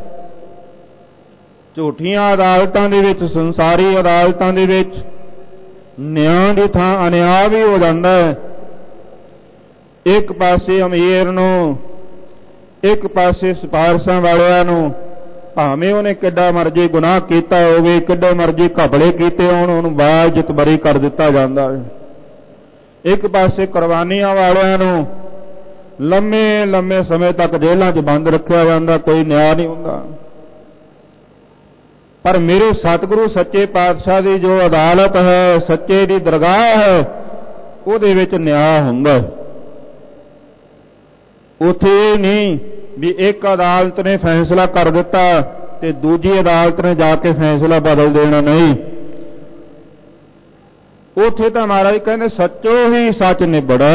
ਝੂਠੀਆਂ ਅਦਾਲਤਾਂ ਦੇ ਵਿੱਚ, ਸੰਸਾਰੀ ਅਦਾਲਤਾਂ ਦੇ ਵਿੱਚ ਨਿਆਂ ਦੀ ਥਾਂ ਅਨਿਆਂ ਵੀ ਹੋ ਜਾਂਦਾ ਹੈ। ਇੱਕ ਪਾਸੇ ਅਮੀਰ ਨੂੰ, ਇੱਕ ਪਾਸੇ ਸਿਫਾਰਸ਼ਾਂ ਵਾਲਿਆਂ ਨੂੰ, ਭਾਵੇਂ ਉਹਨੇ ਕਿੱਡਾ ਮਰਜੀ ਗੁਨਾਹ ਕੀਤਾ ਹੋਵੇ, ਕਿੱਡੇ ਮਰਜੀ ਘਪਲੇ ਕੀਤੇ ਹੋਣ, ਉਹਨੂੰ ਬਾਇਜ਼ਤ ਬਰੀ ਕਰ ਦਿੱਤਾ ਜਾਂਦਾ ਹੈ। ਇੱਕ ਪਾਸੇ ਕੁਰਬਾਨੀਆਂ ਵਾਲਿਆਂ ਨੂੰ ਲੰਮੇ ਸਮੇਂ ਤੱਕ ਜੇਲ੍ਹਾਂ 'ਚ ਬੰਦ ਰੱਖਿਆ ਜਾਂਦਾ, ਕੋਈ ਨਿਆਂ ਨਹੀਂ ਹੁੰਦਾ। ਪਰ ਮੇਰੇ ਸਤਿਗੁਰੂ ਸੱਚੇ ਪਾਤਸ਼ਾਹ ਦੀ ਜੋ ਅਦਾਲਤ ਹੈ, ਸੱਚੇ ਦੀ ਦਰਗਾਹ ਹੈ, ਉਹਦੇ ਵਿੱਚ ਨਿਆਂ ਹੁੰਦਾ। ਉੱਥੇ ਇਹ ਨਹੀਂ ਵੀ ਇੱਕ ਅਦਾਲਤ ਨੇ ਫੈਸਲਾ ਕਰ ਦਿੱਤਾ ਤੇ ਦੂਜੀ ਅਦਾਲਤ ਨੇ ਜਾ ਕੇ ਫੈਸਲਾ ਬਦਲ ਦੇਣਾ ਨਹੀਂ। ਉੱਥੇ ਤਾਂ ਮਹਾਰਾਜ ਕਹਿੰਦੇ ਸੱਚੋ ਹੀ ਸੱਚ ਨਿਬੜਾ,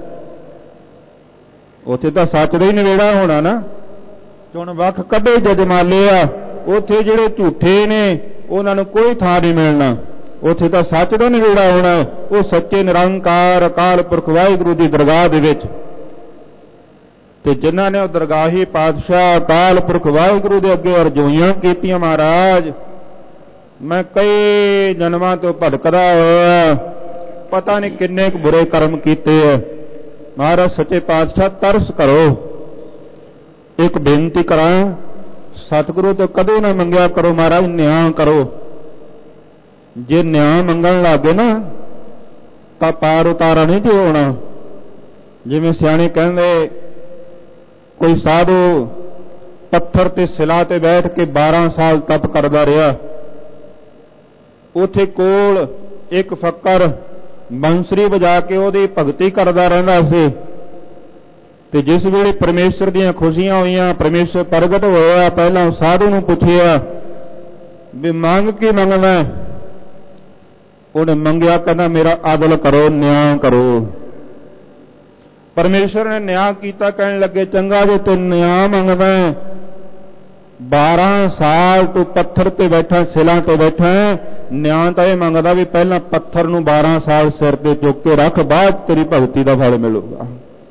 ਉੱਥੇ ਤਾਂ ਸੱਚ ਦਾ ਹੀ ਨਿਬੇੜਾ ਹੋਣਾ ਨਾ। ਹੁਣ ਵੱਖ ਕੱਢੇ ਜਜਮਾਲੇ ਆ, ਉੱਥੇ ਜਿਹੜੇ ਝੂਠੇ ਨੇ ਉਹਨਾਂ ਨੂੰ ਕੋਈ ਥਾਂ ਨਹੀਂ ਮਿਲਣਾ। ਉੱਥੇ ਤਾਂ ਸੱਚ ਦਾ ਨਿਬੇੜਾ ਹੋਣਾ, ਉਹ ਸੱਚੇ ਨਿਰੰਕਾਰ ਅਕਾਲ ਪੁਰਖ ਵਾਹਿਗੁਰੂ ਦੀ ਦਰਗਾਹ ਦੇ ਵਿੱਚ। ਤੇ ਜਿਨ੍ਹਾਂ ਨੇ ਉਹ ਦਰਗਾਹੀ ਪਾਤਸ਼ਾਹ ਅਕਾਲ ਪੁਰਖ ਵਾਹਿਗੁਰੂ ਦੇ ਅੱਗੇ ਅਰਜ਼ੋਈਆਂ ਕੀਤੀਆਂ, ਮਹਾਰਾਜ ਮੈਂ ਕਈ ਜਨਮਾਂ ਤੋਂ ਭਟਕਦਾ ਹੋਇਆ ਪਤਾ ਨਹੀਂ ਕਿੰਨੇ ਕੁ ਬੁਰੇ ਕਰਮ ਕੀਤੇ ਹੈ, ਮਹਾਰਾਜ ਸੱਚੇ ਪਾਤਸ਼ਾਹ ਤਰਸ ਕਰੋ। ਇੱਕ ਬੇਨਤੀ ਕਰਾਂ, ਸਤਿਗੁਰੂ ਤੋਂ ਕਦੇ ਨਾ ਮੰਗਿਆ ਕਰੋ ਮਹਾਰਾਜ ਨਿਆਂ ਕਰੋ। ਜੇ ਨਿਆਂ ਮੰਗਣ ਲੱਗੇ ਨਾ ਤਾਂ ਪਾਰ ਉਤਾਰਾ ਨਹੀਂ ਜੇ ਹੋਣਾ। ਜਿਵੇਂ ਸਿਆਣੇ ਕਹਿੰਦੇ, ਕੋਈ ਸਾਧੂ ਪੱਥਰ ਤੇ ਸਿਲਾ ਤੇ ਬੈਠ ਕੇ 12 ਸਾਲ ਤਪ ਕਰਦਾ ਰਿਹਾ। ਉੱਥੇ ਕੋਲ ਇੱਕ ਫੱਕਰ ਬੰਸਰੀ ਵਜਾ ਕੇ ਉਹਦੀ ਭਗਤੀ ਕਰਦਾ ਰਹਿੰਦਾ ਸੀ। ਤੇ ਜਿਸ ਵੇਲੇ ਪਰਮੇਸ਼ਰ ਦੀਆਂ ਖੁਸ਼ੀਆਂ ਹੋਈਆਂ, ਪਰਮੇਸ਼ਰ ਪ੍ਰਗਟ ਹੋਇਆ, ਪਹਿਲਾਂ ਸਾਧੂ ਨੂੰ ਪੁੱਛਿਆ ਵੀ ਮੰਗ ਕੀ ਮੰਗਣਾ। ਉਹਨੇ ਮੰਗਿਆ, ਕਹਿੰਦਾ ਮੇਰਾ ਆਦਲ ਕਰੋ, ਨਿਆਂ ਕਰੋ। ਪਰਮੇਸ਼ਰ ਨੇ ਨਿਆਂ ਕੀਤਾ, ਕਹਿਣ ਲੱਗੇ ਚੰਗਾ ਜੇ ਤੂੰ ਨਿਆਂ ਮੰਗਦਾ, 12 ਸਾਲ ਤੂੰ ਪੱਥਰ ਤੇ ਬੈਠਾ, ਸਿਲਾਂ ਤੇ ਬੈਠਾ, ਨਿਆਂ ਤਾਂ ਇਹ ਮੰਗਦਾ ਵੀ ਪਹਿਲਾਂ ਪੱਥਰ ਨੂੰ 12 ਸਾਲ ਸਿਰ ਤੇ ਚੁੱਕ ਕੇ ਰੱਖ, ਬਾਅਦ ਤੇਰੀ ਭਗਤੀ ਦਾ ਫਲ ਮਿਲੂਗਾ।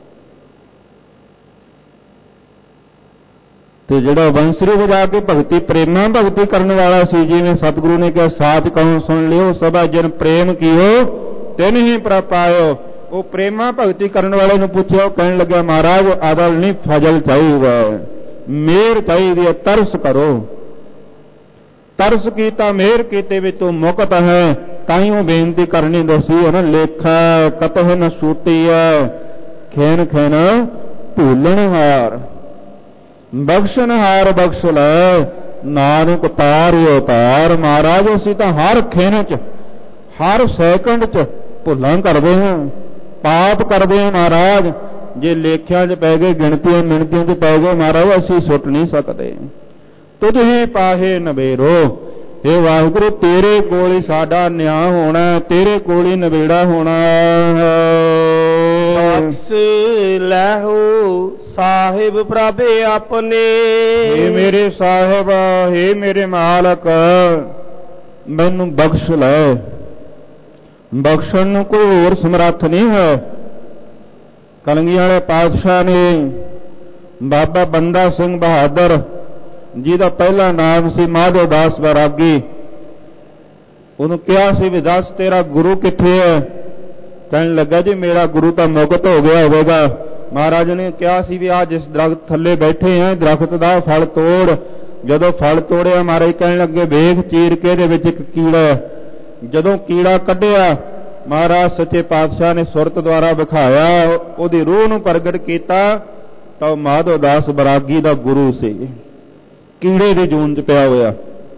ਤੇ ਜਿਹੜਾ ਬੰਸਰੀ ਵਜਾ ਕੇ ਭਗਤੀ ਪ੍ਰੇਮਾ ਭਗਤੀ ਕਰਨ ਵਾਲਾ ਸੀ, ਜਿਵੇਂ ਸਤਿਗੁਰੂ ਨੇ ਕਿਹਾ ਸਾਚ ਕਹੂੰ ਸੁਣ ਲਿਓ, ਸਭਾ ਜਨ ਪ੍ਰੇਮ ਕੀਓ ਤਿਨ ਹੀ ਪ੍ਰਭ ਪਾਇਓ। ਉਹ ਪ੍ਰੇਮਾ ਭਗਤੀ ਕਰਨ ਵਾਲੇ ਨੂੰ ਪੁੱਛਿਆ, ਉਹ ਕਹਿਣ ਲੱਗਾ ਮਹਾਰਾਜ ਆਦਲ ਨਹੀਂ ਫਜ਼ਲ ਚਾਹੀਦਾ, ਮਿਹਰ ਚਾਹੀਦੀ ਹੈ, ਤਰਸ ਕਰੋ। ਤਰਸ ਕੀਤਾ, ਮਿਹਰ ਕੀਤੇ ਵਿੱਚ ਤੂੰ ਮੁਕਤ ਹੈ। ਤਾਂ ਹੀ ਉਹ ਬੇਨਤੀ ਕਰਨੀ ਦੱਸੀ ਹੈ ਨਾ, ਲੇਖਾ ਕਤਹਿ ਨ ਛੂਟੀਐ, ਖੈਨ ਖੈਨ ਭੂਲਣ ਹਾਰ, ਬਖਸ਼ਣ ਹਾਰ ਬਖਸ਼ ਲੈ, ਨਾਨਕ ਤਾਰਿਓ ਤਾਰ। ਮਹਾਰਾਜ ਅਸੀਂ ਤਾਂ ਹਰ ਖੇਨ ਚ, ਹਰ ਸੈਕੰਡ ਚ ਭੁੱਲਾਂ ਕਰਦੇ ਹਾਂ, ਪਾਪ ਕਰਦੇ ਹਾਂ ਮਹਾਰਾਜ। ਜੇ ਲੇਖਿਆਂ ਚ ਪੈ ਗਏ, ਗਿਣਤੀਆਂ ਮਿਣਤੀਆਂ ਚ ਪੈ ਗਏ ਮਹਾਰਾਜ, ਅਸੀਂ ਸੁੱਟ ਨਹੀਂ ਸਕਦੇ। ਤੁਝ ਹੀ ਪਾਹੇ ਨਵੇਰੋ, ਇਹ ਵਾਹਿਗੁਰੂ ਤੇਰੇ ਕੋਲ ਹੀ ਸਾਡਾ ਨਿਆਂ ਹੋਣਾ, ਤੇਰੇ ਕੋਲ ਹੀ ਨਵੇੜਾ ਹੋਣਾ ਹੈ। ਬਖਸ਼ ਲੈਹੋ ਸਾਹਿਬ ਪ੍ਰਭ ਆਪਣੇ, ਹੇ ਮੇਰੇ ਸਾਹਿਬ, ਹੇ ਮੇਰੇ ਮਾਲਕ, ਮੈਨੂੰ ਬਖਸ਼ ਲੈ। ਬਖਸ਼ਣ ਨੂੰ ਕੋਈ ਹੋਰ ਸਮਰੱਥ ਨਹੀਂ ਹੈ। ਕਲੰਗੀਆਂ ਵਾਲੇ ਪਾਤਸ਼ਾਹ ਨੇ ਬਾਬਾ ਬੰਦਾ ਸਿੰਘ ਬਹਾਦਰ, ਜਿਹਦਾ ਪਹਿਲਾ ਨਾਮ ਸੀ ਮਾਧੋ ਦਾਸ ਵੈਰਾਗੀ, ਉਹਨੂੰ ਕਿਹਾ ਸੀ ਵੀ ਦੱਸ ਤੇਰਾ ਗੁਰੂ ਕਿੱਥੇ ਹੈ। ਕਹਿਣ ਲੱਗਾ ਜੀ ਮੇਰਾ ਗੁਰੂ ਤਾਂ ਮੁਕਤ ਹੋ ਗਿਆ ਹੋਵੇਗਾ। ਮਹਾਰਾਜ ਨੇ ਕਿਹਾ ਸੀ ਵੀ ਆ ਜਿਸ ਦਰਖਤ ਥੱਲੇ ਬੈਠੇ ਆ, ਦਰਖਤ ਦਾ ਫਲ ਤੋੜ। ਜਦੋਂ ਫਲ ਤੋੜਿਆ ਮਹਾਰਾਜ ਕਹਿਣ ਲੱਗੇ ਵੇਖ ਚੀਰ ਕੇ ਇਹਦੇ ਵਿੱਚ ਇੱਕ ਕੀੜਾ। ਜਦੋਂ ਕੀੜਾ ਕੱਢਿਆ ਮਹਾਰਾਜ ਸੱਚੇ ਪਾਤਸ਼ਾਹ ਨੇ ਸੁਰਤ ਦੁਆਰਾ ਵਿਖਾਇਆ, ਉਹਦੀ ਰੂਹ ਨੂੰ ਪ੍ਰਗਟ ਕੀਤਾ ਤਾਂ ਉਹ ਮਾਧੋ ਦਾਸ ਬੈਰਾਗੀ ਦਾ ਗੁਰੂ ਸੀ, ਕੀੜੇ ਦੀ ਜੂਨ ਚ ਪਿਆ ਹੋਇਆ।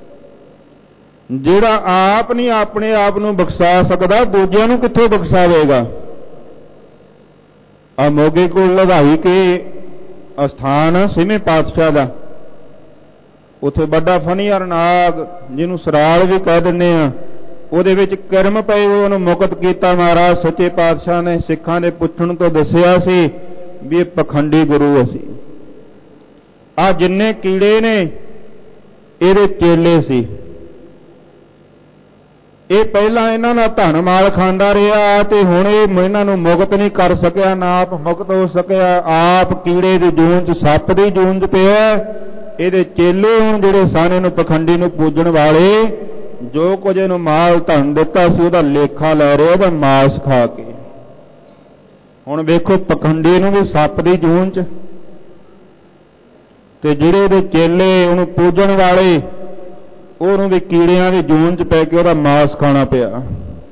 ਜਿਹੜਾ ਆਪ ਨਹੀਂ ਆਪਣੇ ਆਪ ਨੂੰ ਬਖਸ਼ਾ ਸਕਦਾ, ਦੂਜਿਆਂ ਨੂੰ ਕਿੱਥੋਂ ਬਖਸ਼ਾਵੇਗਾ। ਆ ਮੋਗੇ ਕੋਲ ਲਗਾਈ ਕੇ ਅਸਥਾਨ ਛੇਵੇਂ ਪਾਤਸ਼ਾਹ ਦਾ, ਉੱਥੇ ਵੱਡਾ ਫਣੀਹਰ ਨਾਗ, ਜਿਹਨੂੰ ਸਰਾਲ ਵੀ ਕਹਿ ਦਿੰਦੇ ਆ, ਉਹਦੇ ਵਿੱਚ ਕਰਮ ਪਏ, ਉਹਨੂੰ ਮੁਕਤ ਕੀਤਾ ਮਹਾਰਾਜ ਸੱਚੇ ਪਾਤਸ਼ਾਹ ਨੇ। ਸਿੱਖਾਂ ਦੇ ਪੁੱਛਣ ਤੋਂ ਦੱਸਿਆ ਸੀ ਵੀ ਇਹ ਪਖੰਡੀ ਗੁਰੂ ਅਸੀਂ। ਆ ਜਿੰਨੇ ਕੀੜੇ ਨੇ ਇਹਦੇ ਚੇਲੇ ਸੀ। ਇਹ ਪਹਿਲਾਂ ਇਹਨਾਂ ਦਾ ਧਨ ਮਾਲ ਖਾਂਦਾ ਰਿਹਾ ਤੇ ਹੁਣ ਇਹ ਇਹਨਾਂ ਨੂੰ ਮੁਕਤ ਨਹੀਂ ਕਰ ਸਕਿਆ, ਨਾ ਆਪ ਮੁਕਤ ਹੋ ਸਕਿਆ, ਆਪ ਕੀੜੇ ਦੀ ਜੂਨ ਚ, ਸੱਪ ਦੀ ਜੂਨ ਚ ਪਿਆ। ਇਹਦੇ ਚੇਲੇ ਹੁਣ ਜਿਹੜੇ ਸਨ ਇਹਨੂੰ ਪਖੰਡੀ ਨੂੰ ਪੂਜਣ ਵਾਲੇ, ਜੋ ਕੁਝ ਇਹਨੂੰ ਮਾਲ ਧਨ ਦਿੱਤਾ ਸੀ ਉਹਦਾ ਲੇਖਾ ਲੈ ਰਹੇ, ਉਹਦਾ ਮਾਸ ਖਾ ਕੇ। ਹੁਣ ਵੇਖੋ ਪਖੰਡੀ ਨੂੰ ਵੀ ਸੱਪ ਦੀ ਜੂਨ ਚ, ਤੇ ਜਿਹੜੇ ਇਹਦੇ ਚੇਲੇ ਉਹਨੂੰ ਪੂਜਣ ਵਾਲੇ, ਉਹਨੂੰ ਵੀ ਕੀੜਿਆਂ ਦੀ ਜੂਨ ਚ ਪੈ ਕੇ ਉਹਦਾ ਮਾਸ ਖਾਣਾ ਪਿਆ।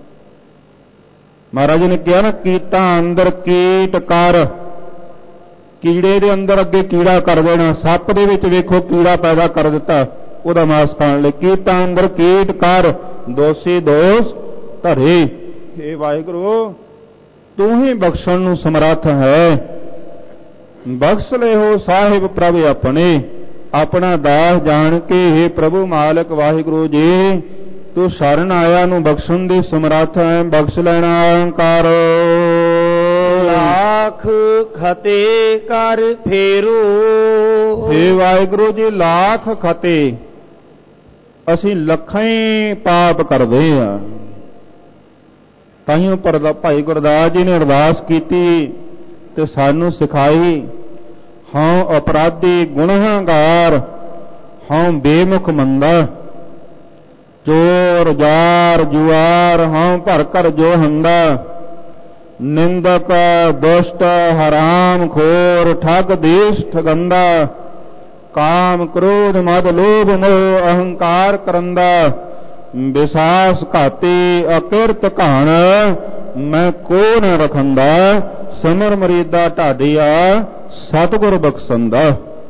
ਮਹਾਰਾਜ ਨੇ ਕਿਹਾ ਨਾ, ਕੀਟਾਂ ਅੰਦਰ ਕੀਟ ਕਰ, ਕੀੜੇ ਦੇ ਅੰਦਰ ਅੱਗੇ ਕੀੜਾ ਕਰ ਦੇਣਾ। ਸੱਪ ਦੇ ਵਿੱਚ ਵੇਖੋ ਕੀੜਾ ਪੈਦਾ ਕਰ ਦਿੱਤਾ ਉਹਦਾ ਮਾਸ ਖਾਣ ਲਈ। ਕੀਟਾਂ ਅੰਦਰ ਕੀਟ ਕਰ, ਦੋਸ਼ੀ ਦੋਸ਼ ਧਰੇ। ਇਹ ਵਾਹਿਗੁਰੂ ਤੂੰ ਹੀ ਬਖਸ਼ਣ ਨੂੰ ਸਮਰੱਥ ਹੈ। ਬਖਸ਼ ਲੈ ਹੋ ਸਾਹਿਬ ਪ੍ਰਭ ਆਪਣੇ, ਆਪਣਾ ਦਾਸ ਜਾਣ ਕੇ, ਹੇ ਪ੍ਰਭੂ ਮਾਲਕ ਵਾਹਿਗੁਰੂ ਜੀ, ਤੂੰ ਸ਼ਰਨ ਆਇਆ ਨੂੰ ਬਖਸ਼ਣ ਦੀ ਸਮਰੱਥ ਹੈ, ਬਖਸ਼ ਲੈਣਾ ਓੰਕਾਰ। ਲੱਖ ਖਤੇ ਕਰ ਫੇਰੂ। ਹੇ ਵਾਹਿਗੁਰੂ ਜੀ, ਲੱਖ ਖਤੇ, ਅਸੀਂ ਲੱਖਾਂ ਹੀ ਪਾਪ ਕਰਦੇ ਹਾਂ। ਤਾਈਓ ਭਾਈ ਗੁਰਦਾਸ ਜੀ ਨੇ ਅਰਦਾਸ ਕੀਤੀ ਤੇ ਸਾਨੂੰ ਸਿਖਾਈ, ਹਉ ਅਪਰਾਧੀ ਗੁਨਾਹਗਾਰ, ਹਉ ਬੇਮੁਖ ਮੰਦਾ, ਚੋਰ ਜਾਰ ਜੁਆਰ, ਹਉ ਭਰ ਕਰ ਜੋ ਹੰਦਾ, ਨਿੰਦਕ ਦੁਸ਼ਟ ਹਰਾਮ ਖੋਰ, ਠੱਗ ਦੇਸ਼ ਠਗੰਦਾ, ਕਾਮ ਕ੍ਰੋਧ ਮਦ ਲੋਭ ਮੋਹ ਅਹੰਕਾਰ ਕਰੰਦਾ, ਵਿਸਾਸ ਘਾਤੀ ਅਕਿਰਤ ਘਾਣ, ਮੈਂ ਕੋ ਨ ਰਖੰਦਾ, ਸਿਮਰ ਮਰੀਦਾ ਢਾਡੀਆ ਸਤਿਗੁਰ ਬਖਸ਼ੰਦਾ।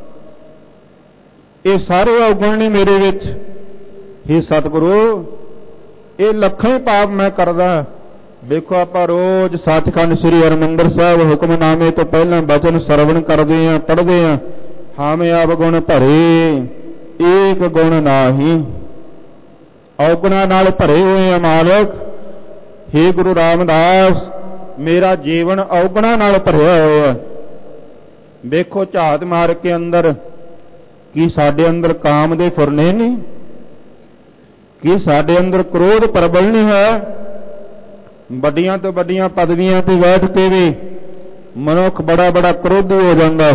ਇਹ ਸਾਰੇ ਔਗਣ ਨੇ ਮੇਰੇ ਵਿੱਚ, ਹੀ ਸਤਿਗੁਰੂ ਇਹ ਲੱਖਾਂ ਪਾਪ ਮੈਂ ਕਰਦਾ। ਵੇਖੋ ਆਪਾਂ ਰੋਜ਼ ਸੱਚਖੰਡ ਸ੍ਰੀ ਹਰਿਮੰਦਰ ਸਾਹਿਬ ਹੁਕਮਨਾਮੇ ਤੋਂ ਪਹਿਲਾਂ ਬਚਨ ਸਰਵਣ ਕਰਦੇ ਹਾਂ, ਪੜ੍ਹਦੇ ਹਾਂ, ਹਾਵੇਂ ਆਪ ਗੁਣ ਭਰੇ ਏਕ ਗੁਣ ਨਾਹੀ, ਔਗੁਣਾਂ ਨਾਲ ਭਰੇ ਹੋਏ ਆ ਮਾਲਕ। ਹੇ ਗੁਰੂ ਰਾਮਦਾਸ, ਮੇਰਾ ਜੀਵਨ ਔਗੁਣਾਂ ਨਾਲ ਭਰਿਆ ਹੋਇਆ। ਵੇਖੋ ਝਾਤ ਮਾਰ ਕੇ ਅੰਦਰ, ਕੀ ਸਾਡੇ ਅੰਦਰ ਕਾਮ ਦੇ ਫੁਰਨੇ ਨੇ? ਕੀ ਸਾਡੇ ਅੰਦਰ ਕ੍ਰੋਧ ਪ੍ਰਬਲ ਨਹੀਂ ਹੈ? ਵੱਡੀਆਂ ਤੋਂ ਵੱਡੀਆਂ ਪਦਵੀਆਂ ਤੇ ਬੈਠ ਕੇ ਵੀ ਮਨੁੱਖ ਬੜਾ ਬੜਾ ਕ੍ਰੋਧੀ ਹੋ ਜਾਂਦਾ।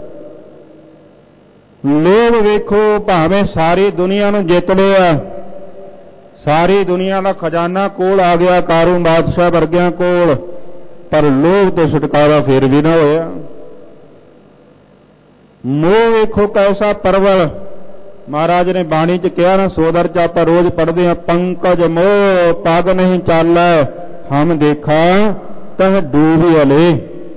ਲੋਕ ਵੇਖੋ, ਭਾਵੇਂ ਸਾਰੀ ਦੁਨੀਆ ਨੂੰ ਜਿੱਤ ਲਿਆ, ਸਾਰੀ ਦੁਨੀਆ ਦਾ ਖਜ਼ਾਨਾ ਕੋਲ ਆ ਗਿਆ, ਕਾਰੂ ਬਾਦਸ਼ਾਹ ਵਰਗਿਆਂ ਕੋਲ, ਪਰ ਲੋਭ ਤੋਂ ਛੁਟਕਾਰਾ ਫਿਰ ਵੀ ਨਾ ਹੋਇਆ। ਮੋਹ ਵੇਖੋ ਕੈਸਾ ਪ੍ਰਬਲ। ਮਹਾਰਾਜ ਨੇ ਬਾਣੀ 'ਚ ਕਿਹਾ ਨਾ, ਸੋਦਰ 'ਚ ਆਪਾਂ ਰੋਜ਼ ਪੜ੍ਹਦੇ ਹਾਂ, ਪੰਕਜ ਮੋਹ ਪਗ ਨਹੀਂ ਚਾਲੈ, ਹਮ ਦੇਖਾ ਤਹ ਡੂਬ ਅਲੇ।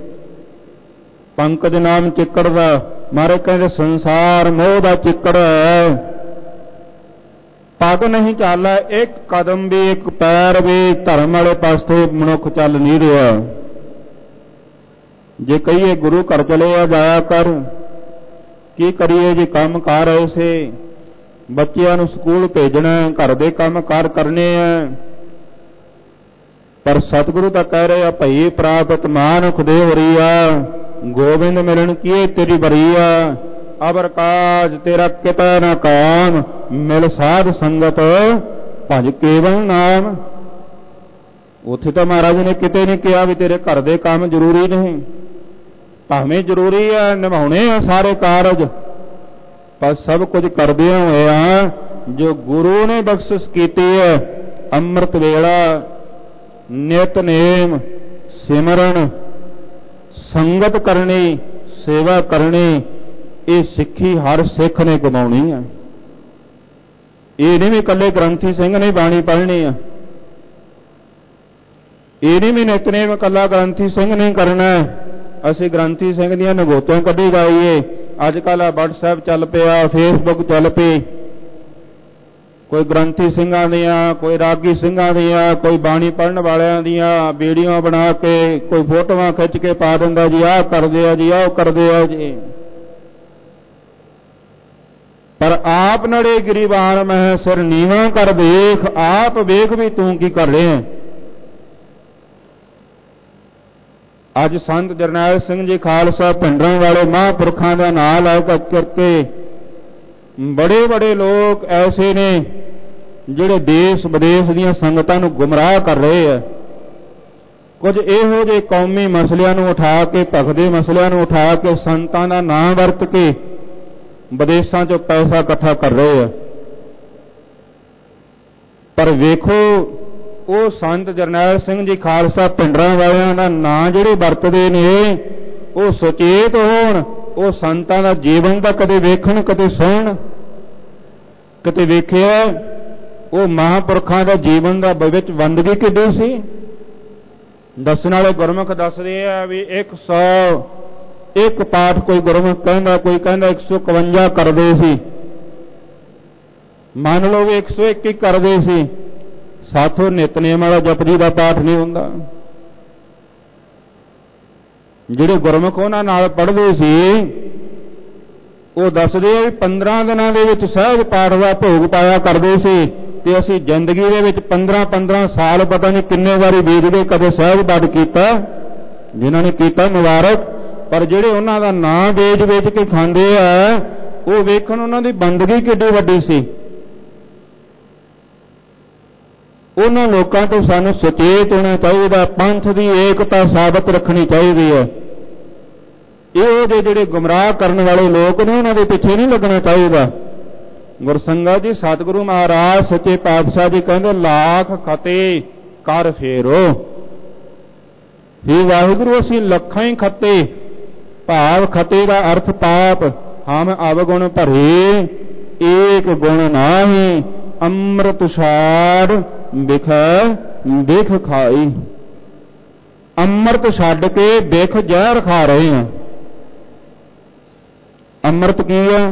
ਪੰਕਜ ਨਾਮ ਚਿੱਕੜ ਦਾ, ਮਹਾਰਾਜ ਕਹਿੰਦੇ ਸੰਸਾਰ ਮੋਹ ਦਾ ਚਿੱਕੜ ਹੈ। ਪਗ ਨਹੀਂ ਚਾਲੈ, ਇੱਕ ਕਦਮ ਵੀ, ਇੱਕ ਪੈਰ ਵੀ ਧਰਮ ਵਾਲੇ ਪਾਸੇ ਮਨੁੱਖ ਚੱਲ ਨਹੀਂ ਰਿਹਾ। ਜੇ ਕਹੀਏ ਗੁਰੂ ਘਰ ਚਲੇ ਆ ਜਾਇਆ ਕਰ, ਕੀ ਕਰੀਏ ਜੀ? ਕੰਮ ਕਾਰ ਐਸੇ, ਬੱਚਿਆਂ ਨੂੰ ਸਕੂਲ ਭੇਜਣਾ, ਘਰ ਦੇ ਕੰਮ ਕਾਰ ਕਰਨੇ ਆ। ਪਰ ਸਤਿਗੁਰੂ ਤਾਂ ਕਹਿ ਰਹੇ ਆ, ਭਈ ਪ੍ਰਾਪਤ ਮਾਨੁਖ ਦੇ ਵਰੀਆ, ਗੋਬਿੰਦ ਮਿਲਣ ਕੀਏ ਤੇਰੀ ਬਰੀਆ, ਅਬਰ ਕਾਜ ਤੇਰਾ ਕਿਤੈ ਨਾ ਕਾਮ, ਮਿਲ ਸਾਧ ਸੰਗਤ ਭਜ ਕੇਵਲ ਨਾਮ। ਉੱਥੇ ਤਾਂ ਮਹਾਰਾਜ ਨੇ ਕਿਤੇ ਨਹੀਂ ਕਿਹਾ ਵੀ ਤੇਰੇ ਘਰ ਦੇ ਕੰਮ ਜ਼ਰੂਰੀ ਨਹੀਂ, ਭਾਵੇਂ ਜ਼ਰੂਰੀ ਹੈ, ਨਿਭਾਉਣੇ ਆ ਸਾਰੇ ਕਾਰਜ, ਪਰ ਸਭ ਕੁਝ ਕਰਦਿਆਂ ਹੋਇਆ ਜੋ ਗੁਰੂ ਨੇ ਬਖਸ਼ਿਸ਼ ਕੀਤੀ ਹੈ, ਅੰਮ੍ਰਿਤ ਵੇਲਾ, ਨਿਤਨੇਮ, ਸਿਮਰਨ, ਸੰਗਤ ਕਰਨੀ, ਸੇਵਾ ਕਰਨੀ, ਇਹ ਸਿੱਖੀ ਹਰ ਸਿੱਖ ਨੇ ਕਮਾਉਣੀ ਹੈ। ਇਹ ਨਹੀਂ ਵੀ ਇਕੱਲੇ ਗ੍ਰੰਥੀ ਸਿੰਘ ਨੇ ਬਾਣੀ ਪੜ੍ਹਨੀ ਆ, ਇਹ ਨਹੀਂ ਵੀ ਨਿਤਨੇਮ ਇਕੱਲਾ ਗ੍ਰੰਥੀ ਸਿੰਘ ਨੇ ਕਰਨਾ। ਅਸੀਂ ਗ੍ਰੰਥੀ ਸਿੰਘ ਦੀਆਂ ਨਗੋਤੋਂ ਕੱਢੀ ਜਾਈਏ। ਅੱਜ ਕੱਲ੍ਹ WhatsApp ਚੱਲ ਪਿਆ, Facebook ਚੱਲ ਪਈ, ਕੋਈ ਗ੍ਰੰਥੀ ਸਿੰਘਾਂ ਦੀਆਂ, ਕੋਈ ਰਾਗੀ ਸਿੰਘਾਂ ਦੀਆਂ, ਕੋਈ ਬਾਣੀ ਪੜ੍ਹਨ ਵਾਲਿਆਂ ਦੀਆਂ ਵੀਡੀਓ ਬਣਾ ਕੇ ਕੋਈ ਫੋਟੋਆਂ ਖਿੱਚ ਕੇ ਪਾ ਦਿੰਦਾ ਜੀ, ਆਹ ਕਰਦੇ ਆ ਜੀ, ਆਹ ਕਰਦੇ ਆ ਜੀ। ਪਰ ਆਪ ਨੜੇ ਗਰੀਬਾਨ ਮਹਿ ਸਿਰ ਨੀਵਾਂ ਕਰ ਦੇਖ, ਆਪ ਵੇਖ ਵੀ ਤੂੰ ਕੀ ਕਰ ਰਿਹਾ। ਅੱਜ ਸੰਤ ਜਰਨੈਲ ਸਿੰਘ ਜੀ ਖਾਲਸਾ ਪਿੰਡਰਾਂ ਵਾਲੇ ਮਹਾਂਪੁਰਖਾਂ ਦਾ ਨਾਂ ਲੈ ਕਰਕੇ ਬੜੇ ਬੜੇ ਲੋਕ ਐਸੇ ਨੇ ਜਿਹੜੇ ਦੇਸ਼ ਵਿਦੇਸ਼ ਦੀਆਂ ਸੰਗਤਾਂ ਨੂੰ ਗੁੰਮਰਾਹ ਕਰ ਰਹੇ ਆ। ਕੁਝ ਇਹੋ ਜਿਹੇ ਕੌਮੀ ਮਸਲਿਆਂ ਨੂੰ ਉਠਾ ਕੇ, ਭਗਦੇ ਮਸਲਿਆਂ ਨੂੰ ਉਠਾ ਕੇ, ਸੰਤਾਂ ਦਾ ਨਾਂ ਵਰਤ ਕੇ ਵਿਦੇਸ਼ਾਂ 'ਚੋਂ ਪੈਸਾ ਇਕੱਠਾ ਕਰ ਰਹੇ ਆ। ਪਰ ਵੇਖੋ, ਉਹ ਸੰਤ ਜਰਨੈਲ ਸਿੰਘ ਜੀ ਖਾਲਸਾ ਪਿੰਡਰਾਂ ਵਾਲਿਆਂ ਦਾ ਨਾਂ ਜਿਹੜੇ ਵਰਤਦੇ ਨੇ, ਉਹ ਸੁਚੇਤ ਹੋਣ, ਉਹ ਸੰਤਾਂ ਦਾ ਜੀਵਨ ਦਾ ਕਦੇ ਵੇਖਣ, ਕਦੇ ਸੁਣਨ। ਕਿਤੇ ਵੇਖਿਆ ਉਹ ਮਹਾਂਪੁਰਖਾਂ ਦਾ ਜੀਵਨ ਦਾ ਵਿੱਚ ਬੰਦਗੀ ਕਿੱਡੀ ਸੀ? ਦੱਸਣ ਵਾਲੇ ਗੁਰਮੁਖ ਦੱਸਦੇ ਆ ਵੀ 101 ਪਾਠ ਕੋਈ ਗੁਰਮੁਖ ਕਹਿੰਦਾ, ਕੋਈ ਕਹਿੰਦਾ 151 ਕਰਦੇ ਸੀ। ਮੰਨ ਲਓ ਵੀ 101 ਹੀ ਕਰਦੇ ਸੀ। ਸਾਥੋਂ ਨਿਤਨੇਮ ਵਾਲਾ ਜਪਜੀ ਦਾ ਪਾਠ ਨਹੀਂ ਹੁੰਦਾ। ਜਿਹੜੇ ਗੁਰਮੁਖ ਉਹਨਾਂ ਨਾਲ ਪੜ੍ਹਦੇ ਸੀ, ਉਹ ਦੱਸਦੇ ਆ ਵੀ 15 ਦਿਨਾਂ ਦੇ ਵਿੱਚ ਸਹਿਜ ਪਾਠ ਦਾ ਭੋਗ ਪਾਇਆ ਕਰਦੇ ਸੀ, ਤੇ ਅਸੀਂ ਜ਼ਿੰਦਗੀ ਦੇ ਵਿੱਚ 15-15 ਸਾਲ ਪਤਾ ਨਹੀਂ ਕਿੰਨੇ ਵਾਰੀ ਵੇਚਦੇ, ਕਦੇ ਸਹਿਜ ਪਾਠ ਕੀਤਾ। ਜਿਨ੍ਹਾਂ ਨੇ ਕੀਤਾ ਮੁਬਾਰਕ, ਪਰ ਜਿਹੜੇ ਉਹਨਾਂ ਦਾ ਨਾਂ ਵੇਚ ਕੇ ਖਾਂਦੇ ਆ, ਉਹ ਵੇਖਣ ਉਹਨਾਂ ਦੀ ਬੰਦਗੀ ਕਿੱਡੀ ਵੱਡੀ ਸੀ। ਉਹਨਾਂ ਲੋਕਾਂ ਤੋਂ ਸਾਨੂੰ ਸੁਚੇਤ ਹੋਣਾ ਚਾਹੀਦਾ, ਪੰਥ ਦੀ ਏਕਤਾ ਸਾਬਤ ਰੱਖਣੀ ਚਾਹੀਦੀ ਹੈ। ਇਹੋ ਜਿਹੇ ਜਿਹੜੇ ਗੁੰਮਰਾਹ ਕਰਨ ਵਾਲੇ ਲੋਕ ਨੇ, ਉਹਨਾਂ ਦੇ ਪਿੱਛੇ ਨਹੀਂ ਲੱਗਣਾ ਚਾਹੀਦਾ। ਗੁਰਸੰਗਤ ਜੀ, ਸਤਿਗੁਰੂ ਮਹਾਰਾਜ ਸੱਚੇ ਪਾਤਸ਼ਾਹ ਜੀ ਕਹਿੰਦੇ, ਲੱਖ ਖਤੇ ਕਰ ਫੇਰੋ। हे ਵਾਹਿਗੁਰੂ, ਅਸੀਂ ਲੱਖਾਂ ਹੀ ਖੱਤੇ, ਭਾਵ ਖਤੇ ਦਾ ਅਰਥ ਪਾਪ, ਹਮ ਅਵਗੁਣ ਭਰੇ ਏਕ ਗੁਣ ਨਾਹੀ, ਅੰਮ੍ਰਿਤ ਛਾੜ ਬਿਖ ਖਾਈ। ਅੰਮ੍ਰਿਤ ਛੱਡ ਕੇ ਬਿਖ ਜ਼ਹਿਰ ਖਾ ਰਹੇ ਹਾਂ। ਅੰਮ੍ਰਿਤ ਕੀ ਹੈ?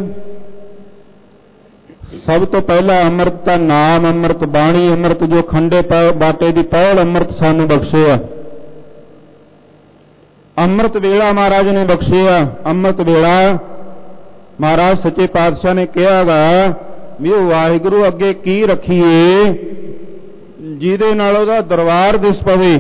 ਸਭ ਤੋਂ ਪਹਿਲਾ ਅੰਮ੍ਰਿਤ ਦਾ ਨਾਮ, ਅੰਮ੍ਰਿਤ ਬਾਣੀ, ਅੰਮ੍ਰਿਤ ਜੋ ਖੰਡੇ ਬਾਟੇ ਦੀ ਪਹਿਲ ਅੰਮ੍ਰਿਤ ਸਾਨੂੰ ਬਖਸ਼ਿਆ। ਅੰਮ੍ਰਿਤ ਵੇਲਾ ਮਹਾਰਾਜ ਨੇ ਬਖਸ਼ਿਆ। ਅੰਮ੍ਰਿਤ ਵੇਲਾ ਮਹਾਰਾਜ ਸੱਚੇ ਪਾਤਸ਼ਾਹ ਨੇ ਕਿਹਾ ਗਾ ਵੀ ਉਹ ਵਾਹਿਗੁਰੂ ਅੱਗੇ ਕੀ ਰੱਖੀਏ ਜਿਹਦੇ ਨਾਲ ਉਹਦਾ ਦਰਬਾਰ ਦਿਸ ਪਵੇ।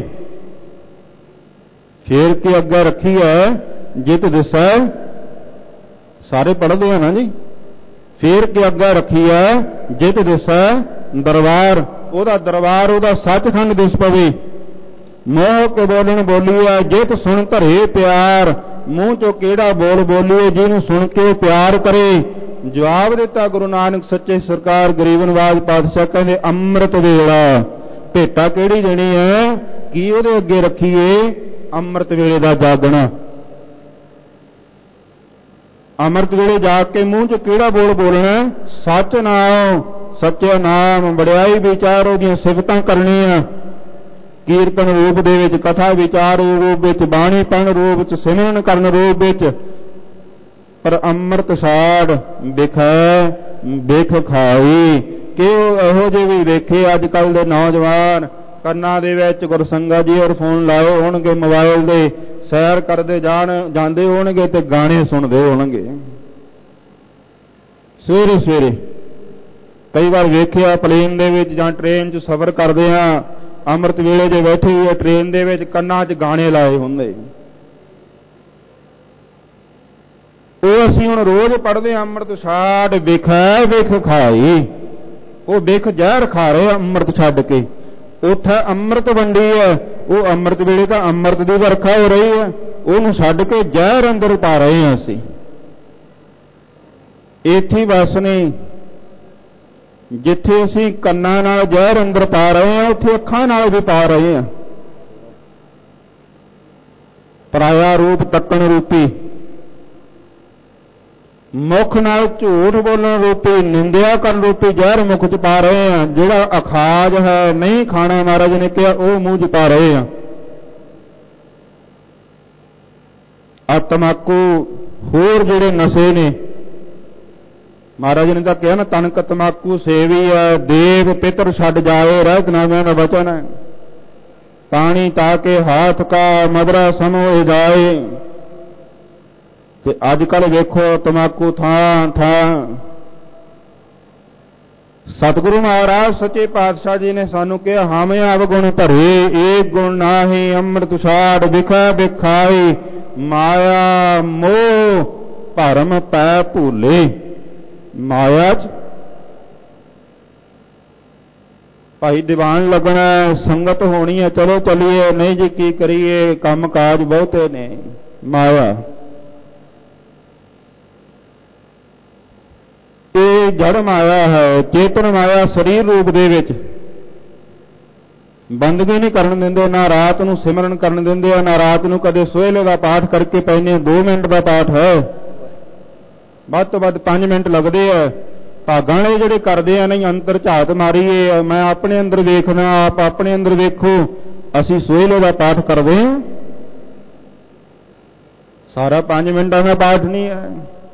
ਫੇਰ ਕੇ ਅੱਗੇ ਰੱਖੀ ਹੈ ਜਿਤ ਦਿਸੈ, ਸਾਰੇ ਪੜ੍ਹਦੇ ਆ ਨਾ ਜੀ। ਫੇਰ ਕੇ ਅੱਗੇ ਰੱਖੀ ਹੈ ਜਿਤ ਦਿਸੈ ਦਰਬਾਰ, ਉਹਦਾ ਦਰਬਾਰ, ਉਹਦਾ ਸੱਚਖੰਡ ਦਿਸ ਪਵੇ। ਮੋਹ ਕੇ ਬੋਲਣ ਬੋਲੀਏ ਜਿਤ ਸੁਣ ਧਰੇ ਪਿਆਰ, ਮੂੰਹ ਚੋਂ ਕਿਹੜਾ ਬੋਲ ਬੋਲੀਏ ਜਿਹਨੂੰ ਸੁਣ ਕੇ ਪਿਆਰ ਕਰੇ। ਜਵਾਬ ਦਿੱਤਾ ਗੁਰੂ ਨਾਨਕ ਸੱਚੇ ਸਰਕਾਰ ਗਰੀਬ ਨਵਾਜ ਪਾਤਸ਼ਾਹ, ਕਹਿੰਦੇ ਅੰਮ੍ਰਿਤ ਵੇਲਾ। ਭੇਟਾ ਕਿਹੜੀ ਦੇਣੀ ਹੈ? ਕੀ ਉਹਦੇ ਅੱਗੇ ਰੱਖੀਏ? ਅੰਮ੍ਰਿਤ ਵੇਲੇ ਦਾ ਜਾਗਣਾ। ਅੰਮ੍ਰਿਤ ਵੇਲੇ ਜਾਗ ਕੇ ਮੂੰਹ 'ਚ ਕਿਹੜਾ ਬੋਲ ਬੋਲਣਾ? ਸੱਚ ਨਾਮ, ਸੱਚੇ ਨਾਮ, ਵਡਿਆਈ ਵਿਚਾਰ, ਉਹਦੀਆਂ ਸਿਫਤਾਂ ਕਰਨੀਆਂ। ਕੀਰਤਨ ਰੂਪ ਦੇ ਵਿੱਚ, ਕਥਾ ਵਿਚਾਰ ਰੂਪ ਵਿੱਚ, ਬਾਣੀ ਪੜ੍ਹਨ ਰੂਪ ਵਿੱਚ, ਸਿਮਰਨ ਕਰਨ ਰੂਪ ਵਿੱਚ। ਪਰ ਅੰਮ੍ਰਿਤ ਛਾੜ ਬਿਖ ਖਾਈ। ਕਿ ਇਹੋ ਜਿਹੇ ਵੀ ਵੇਖੇ ਅੱਜ ਕੱਲ੍ਹ ਦੇ ਨੌਜਵਾਨ ਕੰਨਾਂ ਦੇ ਵਿੱਚ ਗੁਰਸੰਗਤ ਜੀ ਔਰ ਫੋਨ ਲਾਏ ਹੋਣਗੇ, ਮੋਬਾਇਲ ਦੇ ਸੈਰ ਕਰਦੇ ਜਾਂਦੇ ਹੋਣਗੇ ਤੇ ਗਾਣੇ ਸੁਣਦੇ ਹੋਣਗੇ। ਸਵੇਰੇ ਸਵੇਰੇ ਕਈ ਵਾਰ ਵੇਖਿਆ ਪਲੇਨ ਦੇ ਵਿੱਚ ਜਾਂ ਟ੍ਰੇਨ 'ਚ ਸਫ਼ਰ ਕਰਦੇ ਹਾਂ, ਅੰਮ੍ਰਿਤ ਵੇਲੇ ਜੇ ਬੈਠੀ ਹੋਈ ਟ੍ਰੇਨ ਦੇ ਵਿੱਚ ਕੰਨਾਂ 'ਚ ਗਾਣੇ ਲਾਏ ਹੁੰਦੇ। ਉਹ ਅਸੀਂ ਹੁਣ ਰੋਜ਼ ਪੜ੍ਹਦੇ ਹਾਂ, ਅੰਮ੍ਰਿਤ ਛਾੜ ਬਿਖ ਖਾਈ। ਉਹ ਬਿਖ ਜ਼ਹਿਰ ਖਾ ਰਹੇ ਅੰਮ੍ਰਿਤ ਛੱਡ ਕੇ। ਉੱਥੇ ਅੰਮ੍ਰਿਤ ਵੰਡੀ ਹੈ, ਉਹ ਅੰਮ੍ਰਿਤ ਵੇਲੇ ਤਾਂ ਅੰਮ੍ਰਿਤ ਦੀ ਵਰਖਾ ਹੋ ਰਹੀ ਹੈ, ਉਹਨੂੰ ਛੱਡ ਕੇ ਜ਼ਹਿਰ ਅੰਦਰ ਪਾ ਰਹੇ ਹਾਂ ਅਸੀਂ। ਇੱਥੇ ਬਸ ਨਹੀਂ, ਜਿੱਥੇ ਅਸੀਂ ਕੰਨਾਂ ਨਾਲ ਜ਼ਹਿਰ ਅੰਦਰ ਪਾ ਰਹੇ ਹਾਂ, ਉੱਥੇ ਅੱਖਾਂ ਨਾਲ ਵੀ ਪਾ ਰਹੇ ਹਾਂ। ਪਰਾਇਆ ਰੂਪ ਤੱਕਣ ਰੂਪੀ, ਮੁੱਖ ਨਾਲ ਝੂਠ ਬੋਲਣ ਰੂਪੀ, ਨਿੰਦਿਆ ਕਰਨ ਰੂਪੀ ਜ਼ਹਿਰ ਮੁੱਖ 'ਚ ਪਾ ਰਹੇ ਹਾਂ। ਜਿਹੜਾ ਅਖਾਜ ਹੈ, ਨਹੀਂ ਖਾਣਾ ਮਹਾਰਾਜ ਨੇ ਕਿਹਾ, ਉਹ ਮੂੰਹ 'ਚ ਪਾ ਰਹੇ ਹਾਂ। ਤੰਬਾਕੂ, ਹੋਰ ਜਿਹੜੇ ਨਸ਼ੇ ਨੇ, ਮਹਾਰਾਜ ਨੇ ਤਾਂ ਕਿਹਾ ਨਾ, ਤਨਕ ਤੰਬਾਕੂ ਸੇਵੀ ਹੈ, ਦੇਵ ਪਿਤਰ ਛੱਡ ਜਾਏ, ਰਹਿਤ ਨਾਮਿਆਂ ਦਾ ਵਚਨ ਹੈ। ਪਾਣੀ ਤਾਕੇ ਹਾਥ ਕਾ ਮਦਰਾ ਸਮੋਹ ਜਾਏ। ਤੇ ਅੱਜ ਕੱਲ੍ਹ ਵੇਖੋ ਤੰਬਾਕੂ ਥਾਂ ਥਾਂ। ਸਤਿਗੁਰੂ ਮਹਾਰਾਜ ਸੱਚੇ ਪਾਤਸ਼ਾਹ ਜੀ ਨੇ ਸਾਨੂੰ ਕਿਹਾ, ਹਮ ਅਵਗੁਣ ਭਰੇ ਏਕ ਗੁਣ ਨਾਹੀ, ਅੰਮ੍ਰਿਤ ਛਾੜ ਬਿਖ ਖਾਈ। ਮਾਇਆ ਮੋਹ ਭਰਮ ਪੈ ਭੂਲੇ। ਮਾਇਆ 'ਚ ਭਾਈ ਦੀਵਾਨ ਲੱਗਣਾ, ਸੰਗਤ ਹੋਣੀ ਹੈ, ਚਲੋ ਚੱਲੀਏ, ਨਹੀਂ ਜੀ ਕੀ ਕਰੀਏ, ਕੰਮ ਕਾਜ ਬਹੁਤੇ ਨੇ। ਮਾਇਆ ਇਹ ਜੜ ਮਾਇਆ ਹੈ। ਚੇਤਨ ਮਾਇਆ ਸਰੀਰ ਰੂਪ ਦੇ ਵਿੱਚ ਬੰਦਗੀ ਨਹੀਂ ਕਰਨ ਦਿੰਦੇ, ਨਾ ਰਾਤ ਨੂੰ ਸਿਮਰਨ ਕਰਨ ਦਿੰਦੇ ਆ, ਨਾ ਰਾਤ ਨੂੰ ਕਦੇ ਸੋਹਲੇ ਦਾ ਪਾਠ ਕਰਕੇ ਪੈਨੇ। 2 ਮਿੰਟ ਦਾ ਪਾਠ ਹੈ, ਵੱਧ ਤੋਂ ਵੱਧ 5 ਮਿੰਟ ਲੱਗਦੇ ਆ। ਭਾਗਾਂ ਵਾਲੇ ਜਿਹੜੇ ਕਰਦੇ ਆ, ਨਹੀਂ ਅੰਦਰ ਝਾਤ ਮਾਰੀਏ, ਮੈਂ ਆਪਣੇ ਅੰਦਰ ਵੇਖਣਾ, ਆਪ ਆਪਣੇ ਅੰਦਰ ਵੇਖੋ। ਅਸੀਂ ਸੋਹਲੇ ਦਾ ਪਾਠ ਕਰਦੇ ਹਾਂ, ਸਾਰਾ 5 ਮਿੰਟਾਂ ਦਾ ਪਾਠ ਨਹੀਂ ਹੈ।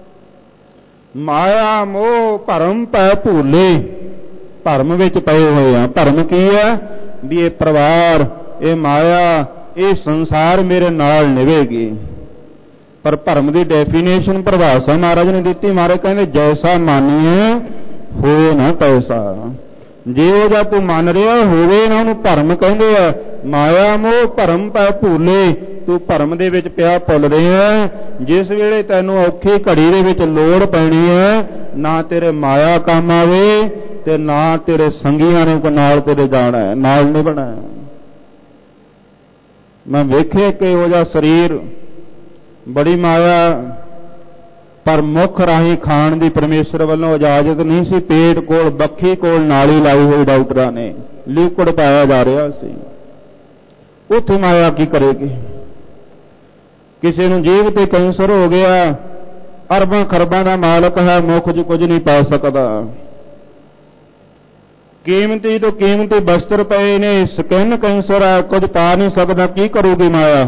ਮਾਇਆ ਮੋਹ ਭਰਮ ਪੈ ਭੂਲੇ, ਭਰਮ ਵਿੱਚ ਪਏ ਹੋਏ ਆ। ਭਰਮ ਕੀ ਹੈ? ਵੀ ਇਹ ਪਰਿਵਾਰ, ਇਹ ਮਾਇਆ, ਇਹ ਸੰਸਾਰ ਮੇਰੇ ਨਾਲ ਨਿਭੇਗੀ। ਪਰ ਭਰਮ ਦੀ ਡੈਫੀਨੇਸ਼ਨ ਪਰਿਭਾਸ਼ਾ ਮਹਾਰਾਜ ਨੇ ਦਿੱਤੀ। ਮਹਾਰਾਜ ਕਹਿੰਦੇ ਜੈਸਾ ਮਾਨੀਏ ਹੋਏ ਨਾ ਤੈਸਾ। ਜੇ ਉਹ ਜਾਂ ਤੂੰ ਮੰਨ ਰਿਹਾ ਹੋਵੇ ਨਾ ਉਹਨੂੰ ਭਰਮ ਕਹਿੰਦੇ ਆ। ਮਾਇਆ ਮੋਹ ਭਰਮ ਪੈ ਭੂਲੇ, ਤੂੰ ਭਰਮ ਦੇ ਵਿੱਚ ਪਿਆ ਭੁੱਲ ਰਿਹਾ। ਜਿਸ ਵੇਲੇ ਤੈਨੂੰ ਔਖੀ ਘੜੀ ਦੇ ਵਿੱਚ ਲੋੜ ਪੈਣੀ ਹੈ, ਨਾ ਤੇਰੇ ਮਾਇਆ ਕੰਮ ਆਵੇ ਤੇ ਨਾ ਤੇਰੇ ਸੰਗੀਆਂ ਨੇ ਨਾਲ ਤੇਰੇ ਜਾਣਾ ਹੈ, ਨਾਲ ਨਿਭਣਾ ਹੈ। ਮੈਂ ਵੇਖੇ ਕਿ ਉਹ ਜਿਹਾ ਸਰੀਰ ਬੜੀ ਮਾਇਆ, ਪਰ ਮੁੱਖ ਰਾਹੀਂ ਖਾਣ ਦੀ ਪਰਮੇਸ਼ਰ ਵੱਲੋਂ ਇਜਾਜ਼ਤ ਨਹੀਂ ਸੀ। ਪੇਟ ਕੋਲ ਬੱਖੀ ਕੋਲ ਨਾਲੀ ਲਾਈ ਹੋਈ ਡਾਕਟਰਾਂ ਨੇ, ਲਿਕੁਇਡ ਪਾਇਆ ਜਾ ਰਿਹਾ ਸੀ। ਉੱਥੇ ਮਾਇਆ ਕੀ ਕਰੇਗੀ? ਕਿਸੇ ਨੂੰ ਜੀਭ ਤੇ ਕੈਂਸਰ ਹੋ ਗਿਆ, ਅਰਬਾਂ ਖਰਬਾਂ ਦਾ ਮਾਲਕ ਹੈ, ਮੁੱਖ 'ਚ ਕੁਝ ਨਹੀਂ ਪਾ ਸਕਦਾ। ਕੀਮਤੀ ਤੋਂ ਕੀਮਤੀ ਬਸਤਰ ਪਏ ਨੇ, ਸਕਿਨ ਕੈਂਸਰ ਹੈ, ਕੁਝ ਪਾ ਨਹੀਂ ਸਕਦਾ। ਕੀ ਕਰੂਗੀ ਮਾਇਆ?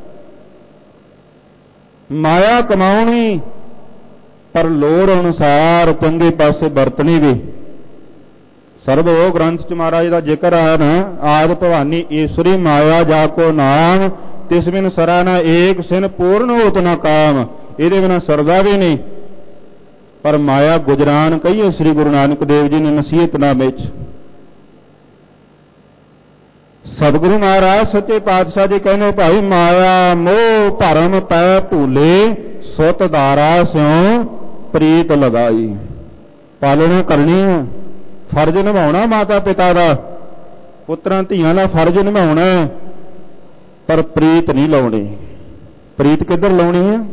ਮਾਇਆ ਕਮਾਉਣੀ, ਪਰ ਲੋੜ ਅਨੁਸਾਰ ਚੰਗੇ ਪਾਸੇ ਵਰਤਣੀ ਵੀ। ਸਰਬ ਉਹ ਗ੍ਰੰਥ 'ਚ ਮਹਾਰਾਜ ਦਾ ਜ਼ਿਕਰ ਹੈ ਨਾ, ਆਦ ਭਵਾਨੀ ਈਸ਼ਵਰੀ ਮਾਇਆ ਜਾ ਕੋ ਨਾਮ, ਤਿਸ ਬਿਨ ਸਰਾ ਨਾ ਏਕ ਸਿਨ ਪੂਰਨ ਹੋਤ ਨਾ ਕਾਮ। ਇਹਦੇ ਬਿਨਾਂ ਸਰਦਾ ਵੀ ਨਹੀਂ। ਪਰ ਮਾਇਆ ਗੁਜਰਾਨ ਕਹੀਏ ਸ੍ਰੀ ਗੁਰੂ ਨਾਨਕ ਦੇਵ ਜੀ ਨੇ ਨਸੀਹਤਨਾਮੇ 'ਚ। ਸਤਿਗੁਰੂ ਮਹਾਰਾਜ ਸੱਚੇ ਪਾਤਸ਼ਾਹ ਜੀ ਕਹਿੰਦੇ ਭਾਈ ਮਾਇਆ ਮੋਹ ਭਰਮ ਪੈ ਭੂਲੇ, ਸੁਤ ਧਾਰਾ ਸਿਉ ਪ੍ਰੀਤ ਲਗਾਈ। ਪਾਲਣਾ ਕਰਨੀ ਹੈ, ਫਰਜ਼ ਨਿਭਾਉਣਾ ਮਾਤਾ ਪਿਤਾ ਦਾ, ਪੁੱਤਰਾਂ ਧੀਆਂ ਦਾ ਫਰਜ਼ ਨਿਭਾਉਣਾ, ਪਰ ਪ੍ਰੀਤ ਨਹੀਂ ਲਾਉਣੀ। ਪ੍ਰੀਤ ਕਿੱਧਰ ਲਾਉਣੀ ਹੈ?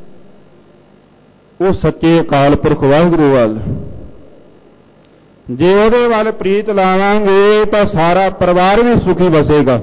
ਉਹ ਸੱਚੇ ਅਕਾਲ ਪੁਰਖ ਵਾਹਿਗੁਰੂ ਵੱਲ। ਜੇ ਉਹਦੇ ਵੱਲ ਪ੍ਰੀਤ ਲਾਵਾਂਗੇ ਤਾਂ ਸਾਰਾ ਪਰਿਵਾਰ ਵੀ ਸੁਖੀ ਵਸੇਗਾ।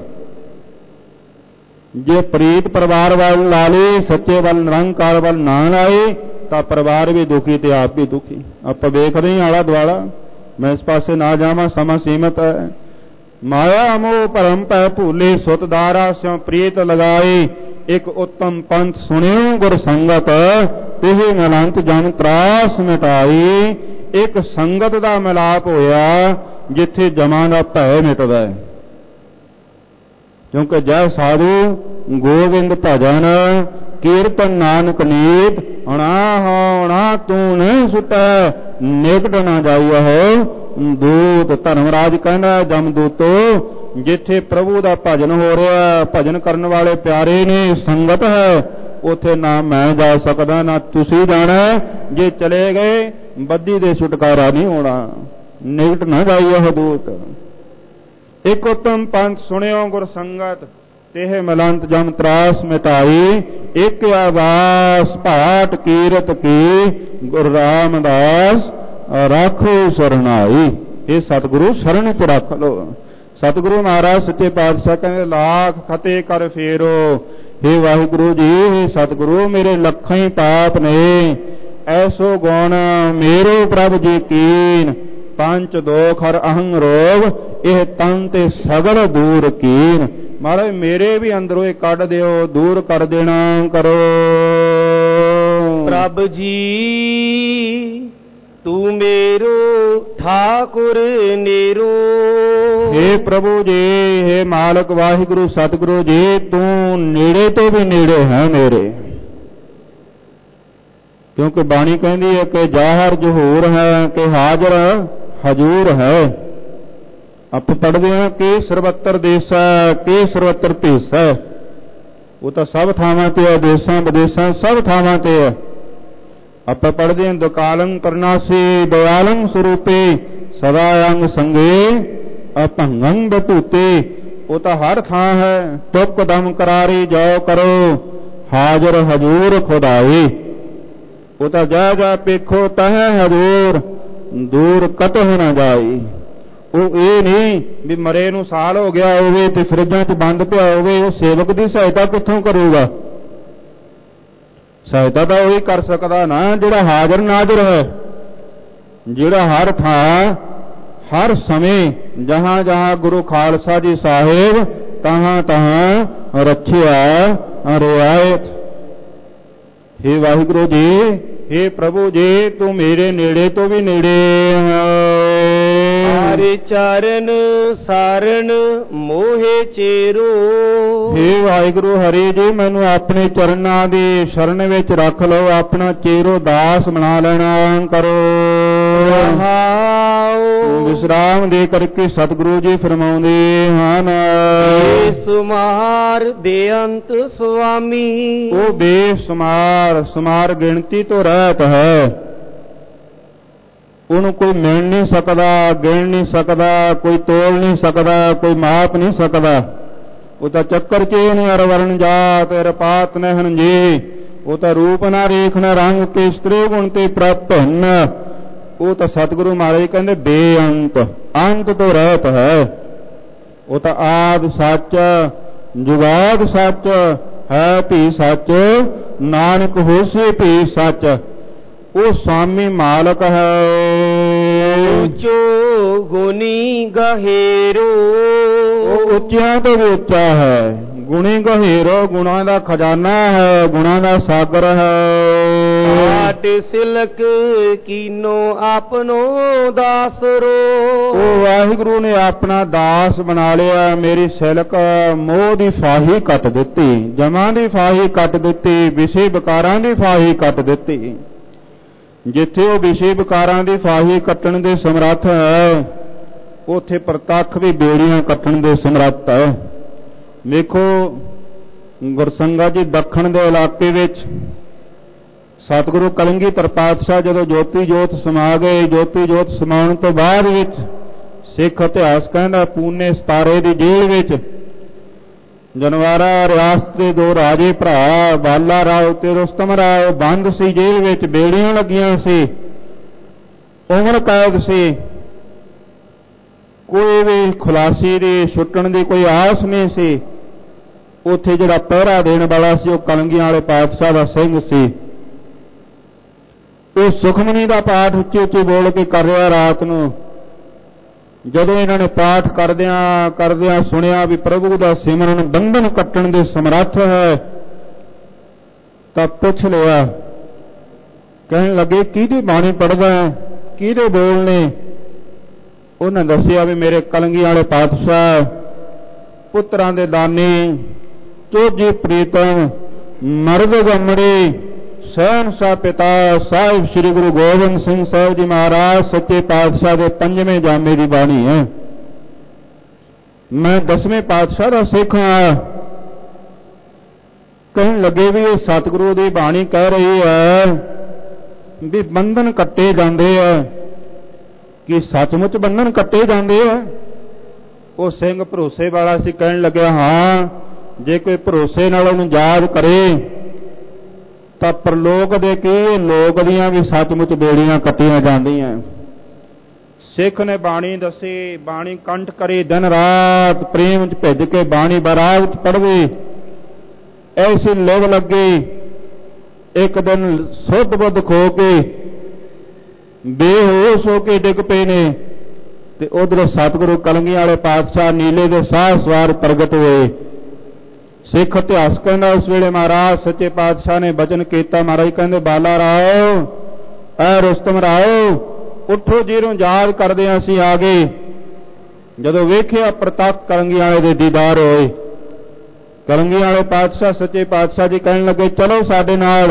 ਜੇ ਪ੍ਰੀਤ ਪਰਿਵਾਰ ਵੱਲ ਲਾ ਲਈ, ਸੱਚੇ ਵੱਲ ਨਿਰੰਕਾਰ ਵੱਲ ਨਾ ਲਾਏ, ਤਾਂ ਪਰਿਵਾਰ ਵੀ ਦੁਖੀ ਤੇ ਆਪ ਵੀ ਦੁਖੀ। ਆਪਾਂ ਵੇਖਦੇ ਹੀ ਆਲਾ ਦੁਆਲਾ। ਮੈਂ ਇਸ ਪਾਸੇ ਨਾ ਜਾਵਾਂ, ਸਮਾਂ ਸੀਮਤ ਹੈ। ਮਾਇਆ ਮੋਹ ਭਰਮ ਪੈ ਭੂਲੇ, ਸੁਤ ਧਾਰਾ ਸਿਉ ਪ੍ਰੀਤ ਲਗਾਏ। ਇੱਕ ਉੱਤਮ ਪੰਥ ਸੁਣਿਓ ਗੁਰ ਸੰਗਤ, ਤਿਹ ਮਿਲੰਤ ਜਨ ਤਰਾਸ ਮਿਟਾਈ। ਇੱਕ ਸੰਗਤ ਦਾ ਮਿਲਾਪ ਹੋਇਆ ਜਿੱਥੇ ਜਮਾਂ ਦਾ ਭੈ ਮਿਟਦਾ ਹੈ। ਕਿਉਂਕਿ ਜੈ ਸਾਧੂ ਗੋਬਿੰਦ ਭਜਨ, ਕੀਰਤਨ ਨਾਨਕ ਨੀਤ। ਅਣਾ ਹੋਣਾ ਤੂੰ ਨਹੀਂ ਸੁਟੈ, ਨਿਕਟ ਨਾ ਜਾਈਆ ਹੋ ਦੂਤ। ਧਰਮਰਾਜ ਕਹਿੰਦਾ ਜਮਦੂਤੋ, ਜਿੱਥੇ ਪ੍ਰਭੂ ਦਾ ਭਜਨ ਹੋ ਰਿਹਾ, ਭਜਨ ਕਰਨ ਵਾਲੇ ਪਿਆਰੇ ਨੇ, ਸੰਗਤ ਹੈ, ਉੱਥੇ ਨਾ ਮੈਂ ਜਾ ਸਕਦਾ ਨਾ ਤੁਸੀਂ ਜਾਣਾ। ਜੇ ਚਲੇ ਗਏ ਬੱਦੀ ਦੇ ਛੁਟਕਾਰਾ ਨਹੀਂ ਹੋਣਾ। ਨਿਕਟ ਨਾ ਜਾਈਏ ਹਦੂਤ। ਇੱਕ ਉੱਤਮ ਪੰਥ ਸੁਣਿਓ ਗੁਰ ਸੰਗਤ, ਤੇਹ ਮਿਲੰਤ ਜਮ ਤਰਾਸ ਮਿਟਾਈ। ਇੱਕ ਆਵਾਸ ਭਾਟ ਕੀਰਤ ਕੀ, ਗੁਰੂ ਰਾਮਦਾਸ ਰਾਖੋ ਸਰਨਾਈ। ਇਹ ਸਤਿਗੁਰੂ ਸ਼ਰਨ ਚ ਰੱਖ ਲੋ। ਸਤਿਗੁਰੂ ਮਹਾਰਾਜ ਸੱਚੇ ਪਾਤਸ਼ਾਹ ਕਹਿੰਦੇ ਲੱਖ ਖਤੇ ਕਰ ਫੇਰੋ। हे ਵਾਹਿਗੁਰੂ ਜੀ, ਸਤਿਗੁਰੂ ਮੇਰੇ ਲੱਖਾਂ ਹੀ ਪਾਪ ਨੇ, ਐਸੋ ਗੁਣ ਮੇਰੋ ਪ੍ਰਭ ਜੀ ਕੀਨ। ਪੰਚ ਦੋਖ ਹਰ ਅਹੰ ਰੋਗ, ਇਹ ਤਨ ਤੇ ਸਗਲ ਦੂਰ ਕੀਨ। ਮਹਾਰਾਜ ਮੇਰੇ ਵੀ ਅੰਦਰੋਂ ਇਹ ਕੱਢ ਦਿਓ, ਦੂਰ ਕਰ ਦੇਣਾ ਕਰੋ। ਪ੍ਰਭ ਜੀ ਤੂੰ ਮੇਰੋ ਠਾਕੁਰ ਨੇਰੋ। हे ਪ੍ਰਭੂ ਜੀ, हे ਮਾਲਕ ਵਾਹਿਗੁਰੂ ਸਤਿਗੁਰੂ ਜੀ, ਤੂੰ ਨੇੜੇ ਤੋਂ ਵੀ ਨੇੜੇ ਹੈ ਮੇਰੇ। ਕਿਉਂਕਿ ਬਾਣੀ ਕਹਿੰਦੀ ਹੈ ਕਿ ਜ਼ਾਹਰ ਜ਼ਹੂਰ ਹੈ, ਕਿ ਹਾਜ਼ਰ ਹਜੂਰ ਹੈ। ਆਪਾਂ ਪੜ੍ਹਦੇ ਹਾਂ ਕਿ ਸਰਬੱਤਰ ਦੇਸਾ, ਕਿ ਸਰਬੱਤਰ ਭੇਸਾ। ਉਹ ਤਾਂ ਸਭ ਥਾਵਾਂ ਤੇ ਹੈ, ਦੇਸਾਂ ਵਿਦੇਸਾਂ ਸਭ ਥਾਵਾਂ ਤੇ ਹੈ। ਆਪਾਂ ਪੜ੍ਹਦੇ ਹਾਂ ਦੁਕਾਲੰ ਕਰਨਾਸੀ ਦਇਆਲੰ ਸਰੂਪੇ, ਸਦਾ ਅੰਗ ਸੰਗੇ ਅਭੰਗੰ ਬਭੂਤੇ। ਉਹ ਤਾਂ ਹਰ ਥਾਂ ਹੈ। ਤੁਕ ਦਮ ਕਰਾਰੀ ਜਾਓ ਕਰੋ, ਹਾਜ਼ਰ ਹਜੂਰ ਖੁਦਾਈ। ਉਹ ਤਾਂ ਜਾ ਜਾ ਪੇਖੋ ਤਹ ਹਜੂਰ, ਦੂਰ ਕਤਹੁ ਨਾ ਜਾਈ। ਉਹ ਇਹ ਨਹੀਂ ਵੀ ਮਰੇ ਨੂੰ ਸਾਲ ਹੋ ਗਿਆ ਹੋਵੇ ਤੇ ਫਰਿੱਜਾਂ 'ਚ ਬੰਦ ਪਿਆ ਹੋਵੇ। ਉਹ ਸੇਵਕ ਦੀ ਸਹਾਇਤਾ ਕਿੱਥੋਂ ਕਰੂਗਾ? ਸਹਾਇਤਾ ਤਾਂ ਉਹੀ ਕਰ ਸਕਦਾ ਨਾ ਜਿਹੜਾ ਹਾਜ਼ਰ ਨਾਜ਼ਰ ਹੈ, ਜਿਹੜਾ ਹਰ ਥਾਂ ਹਰ ਸਮੇਂ ਜਹਾਂ ਜਹਾਂ ਗੁਰੂ ਖਾਲਸਾ ਜੀ ਸਾਹਿਬ ਤਹਾਂ ਤਹਾਂ ਰੱਖਿਆ ਰਿਆਇਤ। हे ਵਾਹਿਗੁਰੂ ਜੀ, हे ਪ੍ਰਭੂ ਜੀ, ਤੂੰ ਮੇਰੇ ਨੇੜੇ ਤੋਂ ਵੀ ਨੇੜੇ ਹੈ। ਹਰਿ ਚਰਨ ਸਾਰਣ ਮੋਹਿ ਚੇਰੋ। ਹੇ ਵਾਹਿਗੁਰੂ ਹਰੀ ਜੀ, ਮੈਨੂੰ ਆਪਣੇ ਚਰਨਾਂ ਦੀ ਸ਼ਰਨ ਵਿੱਚ ਰੱਖ ਲਓ, ਆਪਣਾ ਚੇਰੋ ਦਾਸ ਬਣਾ ਲੈਣਾ ਕਰੋ। ਵਿਸਰਾਮ ਦੇ ਕਰਕੇ ਸਤਿਗੁਰੂ ਜੀ ਫਰਮਾਉਂਦੇ ਹਨ, ਬੇਸੁਮਾਰ ਬੇਅੰਤ ਸੁਆਮੀ। ਉਹ ਬੇਸੁਮਾਰ, ਸੁਮਾਰ ਗਿਣਤੀ ਤੋਂ ਰਹਿਤ ਹੈ, ਉਹਨੂੰ ਕੋਈ ਮਿਲ ਨਹੀਂ ਸਕਦਾ, ਗਿਣ ਨਹੀਂ ਸਕਦਾ, ਕੋਈ ਤੋਲ ਨਹੀਂ ਸਕਦਾ, ਕੋਈ ਮਾਪ ਨਹੀਂ ਸਕਦਾ। ਉਹ ਤਾਂ ਚੱਕਰ ਚੇਨ ਅਰ ਵਰਨ ਜਾਤ ਅਰ ਪਾਤ ਨਹਿਨ ਜੀ। ਉਹ ਤਾਂ ਰੂਪ ਨਾ ਰੇਖ ਨਾ ਰੰਗ ਕੇ ਇਸਤਰੀ ਗੁਣ ਤੇ ਪ੍ਰਾਪਤ ਹਨ। ਉਹ ਤਾਂ ਸਤਿਗੁਰੂ ਮਹਾਰਾਜ ਕਹਿੰਦੇ ਬੇਅੰਤ, ਅੰਤ ਤੋਂ ਰਹਿਤ ਹੈ। ਉਹ ਤਾਂ ਆਦਿ ਸੱਚ, ਜੁਗਾਦ ਸੱਚ, ਹੈ ਭੀ ਸੱਚ, ਨਾਨਕ ਹੋਸੀ ਭੀ ਸੱਚ। ਉਹ ਸਾਮੀ ਮਾਲਕ ਹੈ। ਉੱਚੋ ਗੁਣੀ ਗਹਿਰੋ, ਉਹ ਉੱਚਿਆਂ ਤੋਂ ਵੀ ਉੱਚਾ ਹੈ। ਗੁਣੀ ਗਹਿਰੋ, ਗੁਣਾਂ ਦਾ ਖਜ਼ਾਨਾ ਹੈ, ਗੁਣਾਂ ਦਾ ਸਾਗਰ ਹੈ। ਆਟ ਸਿਲਕ ਕੀਨੋ ਆਪਣੋ ਦਾਸਰੋ। ਉਹ ਵਾਹਿਗੁਰੂ ਨੇ ਆਪਣਾ ਦਾਸ ਬਣਾ ਲਿਆ। ਮੇਰੀ ਸਿਲਕ ਮੋਹ ਦੀ ਫਾਹੀ ਕੱਟ ਦਿੱਤੀ, ਜਮਾਂ ਦੀ ਫਾਹੀ ਕੱਟ ਦਿੱਤੀ, ਵਿਸ਼ੇ ਵਿਕਾਰਾਂ ਦੀ ਫਾਹੀ ਕੱਟ ਦਿੱਤੀ। ਜਿੱਥੇ ਉਹ ਵਿਸ਼ੇ ਵਿਕਾਰਾਂ ਦੀ ਫਾਹੀ ਕੱਟਣ ਦੇ ਸਮਰੱਥ ਹੈ, ਉੱਥੇ ਪ੍ਰਤੱਖ ਵੀ ਬੇੜੀਆਂ ਕੱਟਣ ਦੇ ਸਮਰੱਥ ਹੈ। ਵੇਖੋ ਗੁਰਸੰਗਤ ਜੀ, ਦੱਖਣ ਦੇ ਇਲਾਕੇ ਵਿੱਚ ਸਤਿਗੁਰੂ ਕਲਗੀਧਰ ਪਾਤਸ਼ਾਹ ਜਦੋਂ ਜੋਤੀ ਜੋਤ ਸਮਾ ਗਏ, ਜੋਤੀ ਜੋਤ ਸਮਾਉਣ ਤੋਂ ਬਾਅਦ ਵਿੱਚ ਸਿੱਖ ਇਤਿਹਾਸ ਕਹਿੰਦਾ ਪੂਨੇ 17 ਦੀ ਜੇਲ੍ਹ ਵਿੱਚ ਜਨਵਾਰਾ ਰਿਆਸਤ ਦੇ 2 ਰਾਜੇ ਭਰਾ ਬਾਲਾ ਰਾਓ ਤੇ ਰੁਸਤਮ ਰਾਓ ਬੰਦ ਸੀ ਜੇਲ੍ਹ ਵਿੱਚ, ਬੇੜੀਆਂ ਲੱਗੀਆਂ ਸੀ, ਉਮਰ ਕੈਦ ਸੀ। ਕੋਈ ਵੀ ਖੁਲਾਸੀ ਦੀ ਛੁੱਟਣ ਦੀ ਕੋਈ ਆਸ ਨਹੀਂ ਸੀ। ਉੱਥੇ ਜਿਹੜਾ ਪਹਿਰਾ ਦੇਣ ਵਾਲਾ ਸੀ ਉਹ ਕਲਗੀਆਂ ਵਾਲੇ ਪਾਤਸ਼ਾਹ ਦਾ ਸਿੰਘ ਸੀ। ਉਹ ਸੁਖਮਨੀ ਦਾ ਪਾਠ ਉੱਚੀ ਉੱਚੀ ਬੋਲ ਕੇ ਕਰ ਰਿਹਾ ਰਾਤ ਨੂੰ। ਜਦੋਂ ਇਹਨਾਂ ਨੇ ਪਾਠ ਕਰਦਿਆਂ ਕਰਦਿਆਂ ਸੁਣਿਆ ਵੀ ਪ੍ਰਭੂ ਦਾ ਸਿਮਰਨ ਬੰਧਨ ਕੱਟਣ ਦੇ ਸਮਰੱਥ ਹੈ, ਤਾਂ ਪੁੱਛ ਲਿਆ। ਕਹਿਣ ਲੱਗੇ ਕਿਹਦੀ ਬਾਣੀ ਪੜ੍ਹਦਾ ਹੈ, ਕਿਹਦੇ ਬੋਲ ਨੇ? ਉਹਨਾਂ ਦੱਸਿਆ ਵੀ ਮੇਰੇ ਕਲਗੀਆਂ ਵਾਲੇ ਪਾਤਸ਼ਾਹ, ਪੁੱਤਰਾਂ ਦੇ ਦਾਨੀ, ਚੋਜੀ ਪ੍ਰੀਤਮ, ਮਰਦ ਗਮੜੇ, ਸਹਿਨਸ਼ਾਹ ਪਿਤਾ ਸਾਹਿਬ ਸ੍ਰੀ ਗੁਰੂ ਗੋਬਿੰਦ ਸਿੰਘ ਸਾਹਿਬ ਜੀ ਮਹਾਰਾਜ ਸੱਚੇ ਪਾਤਸ਼ਾਹ ਦੇ 5ਵੇਂ ਜਾਮੇ ਦੀ ਬਾਣੀ ਹੈ। ਮੈਂ 10ਵੇਂ ਪਾਤਸ਼ਾਹ ਦਾ ਸਿੱਖ ਹਾਂ। ਕਹਿਣ ਲੱਗੇ ਵੀ ਇਹ ਸਤਿਗੁਰੂ ਦੀ ਬਾਣੀ ਕਹਿ ਰਹੀ ਹੈ ਵੀ ਬੰਧਨ ਕੱਟੇ ਜਾਂਦੇ ਆ, ਕਿ ਸੱਚਮੁੱਚ ਬੰਧਨ ਕੱਟੇ ਜਾਂਦੇ ਆ? ਉਹ ਸਿੰਘ ਭਰੋਸੇ ਵਾਲਾ ਸੀ, ਕਹਿਣ ਲੱਗਿਆ ਹਾਂ, ਜੇ ਕੋਈ ਭਰੋਸੇ ਨਾਲ ਉਹਨੂੰ ਯਾਦ ਕਰੇ ਤਾਂ ਪ੍ਰਲੋਕ ਦੇ ਕੀ ਲੋਕ ਦੀਆਂ ਵੀ ਸੱਚਮੁੱਚ ਬੇੜੀਆਂ ਕੱਟੀਆਂ ਜਾਂਦੀਆਂ। ਸਿੱਖ ਨੇ ਬਾਣੀ ਦੱਸੀ, ਬਾਣੀ ਕੰਠ ਕਰੀ, ਦਿਨ ਰਾਤ ਪ੍ਰੇਮ ਚ ਭਿੱਜ ਕੇ ਬਾਣੀ ਬਰਾਗ ਚ ਪੜ੍ਹਵੇ, ਐਸੀ ਲੋਭ ਲੱਗੀ। ਇੱਕ ਦਿਨ ਸੁੱਧ ਬੁੱਧ ਖੋ ਕੇ ਬੇਹੋਸ਼ ਹੋ ਕੇ ਡਿੱਗ ਪਏ ਨੇ, ਤੇ ਉਧਰੋਂ ਸਤਿਗੁਰੂ ਕਲਗੀਆਂ ਵਾਲੇ ਪਾਤਸ਼ਾਹ ਨੀਲੇ ਦੇ ਸਾਹ ਸਵਾਰ ਪ੍ਰਗਟ ਹੋਏ। ਸਿੱਖ ਇਤਿਹਾਸ ਕਹਿੰਦਾ ਉਸ ਵੇਲੇ ਮਹਾਰਾਜ ਸੱਚੇ ਪਾਤਸ਼ਾਹ ਨੇ ਬਚਨ ਕੀਤਾ। ਮਹਾਰਾਜ ਕਹਿੰਦੇ ਬਾਲਾ ਰਾਓ, ਐ ਰੁਸਤਮ ਰਾਓ, ਉੱਠੋ, ਜਿਹਨੂੰ ਯਾਦ ਕਰਦੇ ਅਸੀਂ ਆ ਗਏ। ਜਦੋਂ ਵੇਖਿਆ ਪ੍ਰਤੱਖ ਕਲਗੀਆਂ ਵਾਲੇ ਦੇ ਦੀਦਾਰ ਹੋਏ। ਕਲਗੀਆਂ ਵਾਲੇ ਪਾਤਸ਼ਾਹ ਸੱਚੇ ਪਾਤਸ਼ਾਹ ਜੀ ਕਹਿਣ ਲੱਗੇ ਚਲੋ ਸਾਡੇ ਨਾਲ,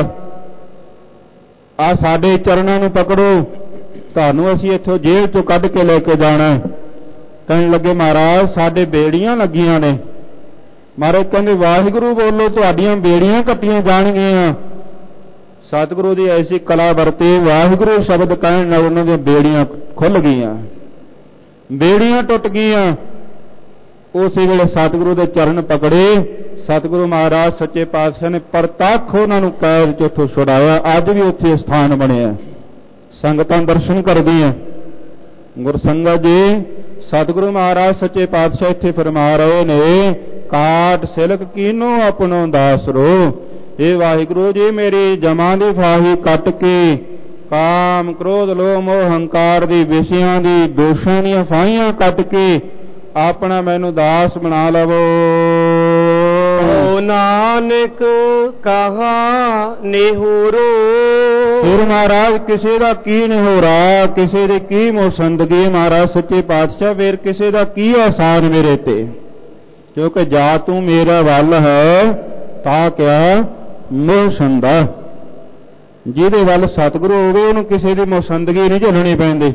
ਆ ਸਾਡੇ ਚਰਨਾਂ ਨੂੰ ਪਕੜੋ, ਤੁਹਾਨੂੰ ਅਸੀਂ ਇੱਥੋਂ ਜੇਲ੍ਹ ਚੋਂ ਕੱਢ ਕੇ ਲੈ ਕੇ ਜਾਣਾ। ਕਹਿਣ ਲੱਗੇ ਮਹਾਰਾਜ ਸਾਡੇ ਬੇੜੀਆਂ ਲੱਗੀਆਂ ਨੇ। ਮਹਾਰਾਜ ਕਹਿੰਦੇ ਵਾਹਿਗੁਰੂ ਬੋਲੋ, ਤੁਹਾਡੀਆਂ ਬੇੜੀਆਂ ਕੱਟੀਆਂ ਜਾਣਗੀਆਂ। ਸਤਿਗੁਰੂ ਦੀ ਐਸੀ ਕਲਾ ਵਰਤੇ, ਵਾਹਿਗੁਰੂ ਸ਼ਬਦ ਕਹਿਣ ਨਾਲ ਉਹਨਾਂ ਦੀਆਂ ਬੇੜੀਆਂ ਖੁੱਲ ਗਈਆਂ, ਬੇੜੀਆਂ ਟੁੱਟ ਗਈਆਂ। ਉਸੇ ਵੇਲੇ ਸਤਿਗੁਰੂ ਦੇ ਚਰਨ ਪਕੜੇ। ਸਤਿਗੁਰੂ ਮਹਾਰਾਜ ਸੱਚੇ ਪਾਤਸ਼ਾਹ ਨੇ ਪ੍ਰਤੱਖ ਉਹਨਾਂ ਨੂੰ ਕੈਦ ਚ ਉੱਥੋਂ ਛੁਡਾਇਆ। ਅੱਜ ਵੀ ਉੱਥੇ ਸਥਾਨ ਬਣਿਆ, ਸੰਗਤਾਂ ਦਰਸ਼ਨ ਕਰਦੀਆਂ। ਗੁਰਸੰਗਤ ਜੀ, ਸਤਿਗੁਰੂ ਮਹਾਰਾਜ ਸੱਚੇ ਪਾਤਸ਼ਾਹ ਇੱਥੇ ਫਰਮਾ ਰਹੇ ਨੇ, ਕਾਟ ਸਿਲਕ ਕੀਨੋ ਆਪਣੋ ਦਾਸਰੋ। ਇਹ ਵਾਹਿਗੁਰੂ ਜੀ, ਮੇਰੀ ਜਮਾਂ ਦੀ ਫਾਹੀ ਕੱਟ ਕੇ ਕਾਮ ਕ੍ਰੋਧ ਲੋਭ ਮੋਹ ਹੰਕਾਰ ਦੀ, ਵਿਸ਼ਿਆਂ ਦੀ, ਦੋਸ਼ਾਂ ਦੀਆਂ ਫਾਹੀਆਂ ਕੱਟ ਕੇ ਆਪਣਾ ਮੈਨੂੰ ਦਾਸ ਬਣਾ ਲਵੋ। ਨਾਨਕ ਕਹਾ ਨਿਹੁਰੋ। ਫਿਰ ਮਹਾਰਾਜ ਕਿਸੇ ਦਾ ਕੀ ਨਿਹੋਰਾ, ਕਿਸੇ ਦੀ ਕੀ ਮੋਸੰਦਗੀ ਮਹਾਰਾਜ ਸੱਚੇ ਪਾਤਸ਼ਾਹ, ਫਿਰ ਕਿਸੇ ਦਾ ਕੀ ਆਸਾਨ ਮੇਰੇ ਤੇ, ਕਿਉਂਕਿ ਜਾ ਤੂੰ ਮੇਰਾ ਵੱਲ ਹੈ ਤਾਂ ਕਿਆ ਮੋਸੰਦਾ। ਜਿਹਦੇ ਵੱਲ ਸਤਿਗੁਰੂ ਹੋਵੇ ਉਹਨੂੰ ਕਿਸੇ ਦੀ ਮੋਸੰਦਗੀ ਨਹੀਂ ਝੱਲਣੀ ਪੈਂਦੀ।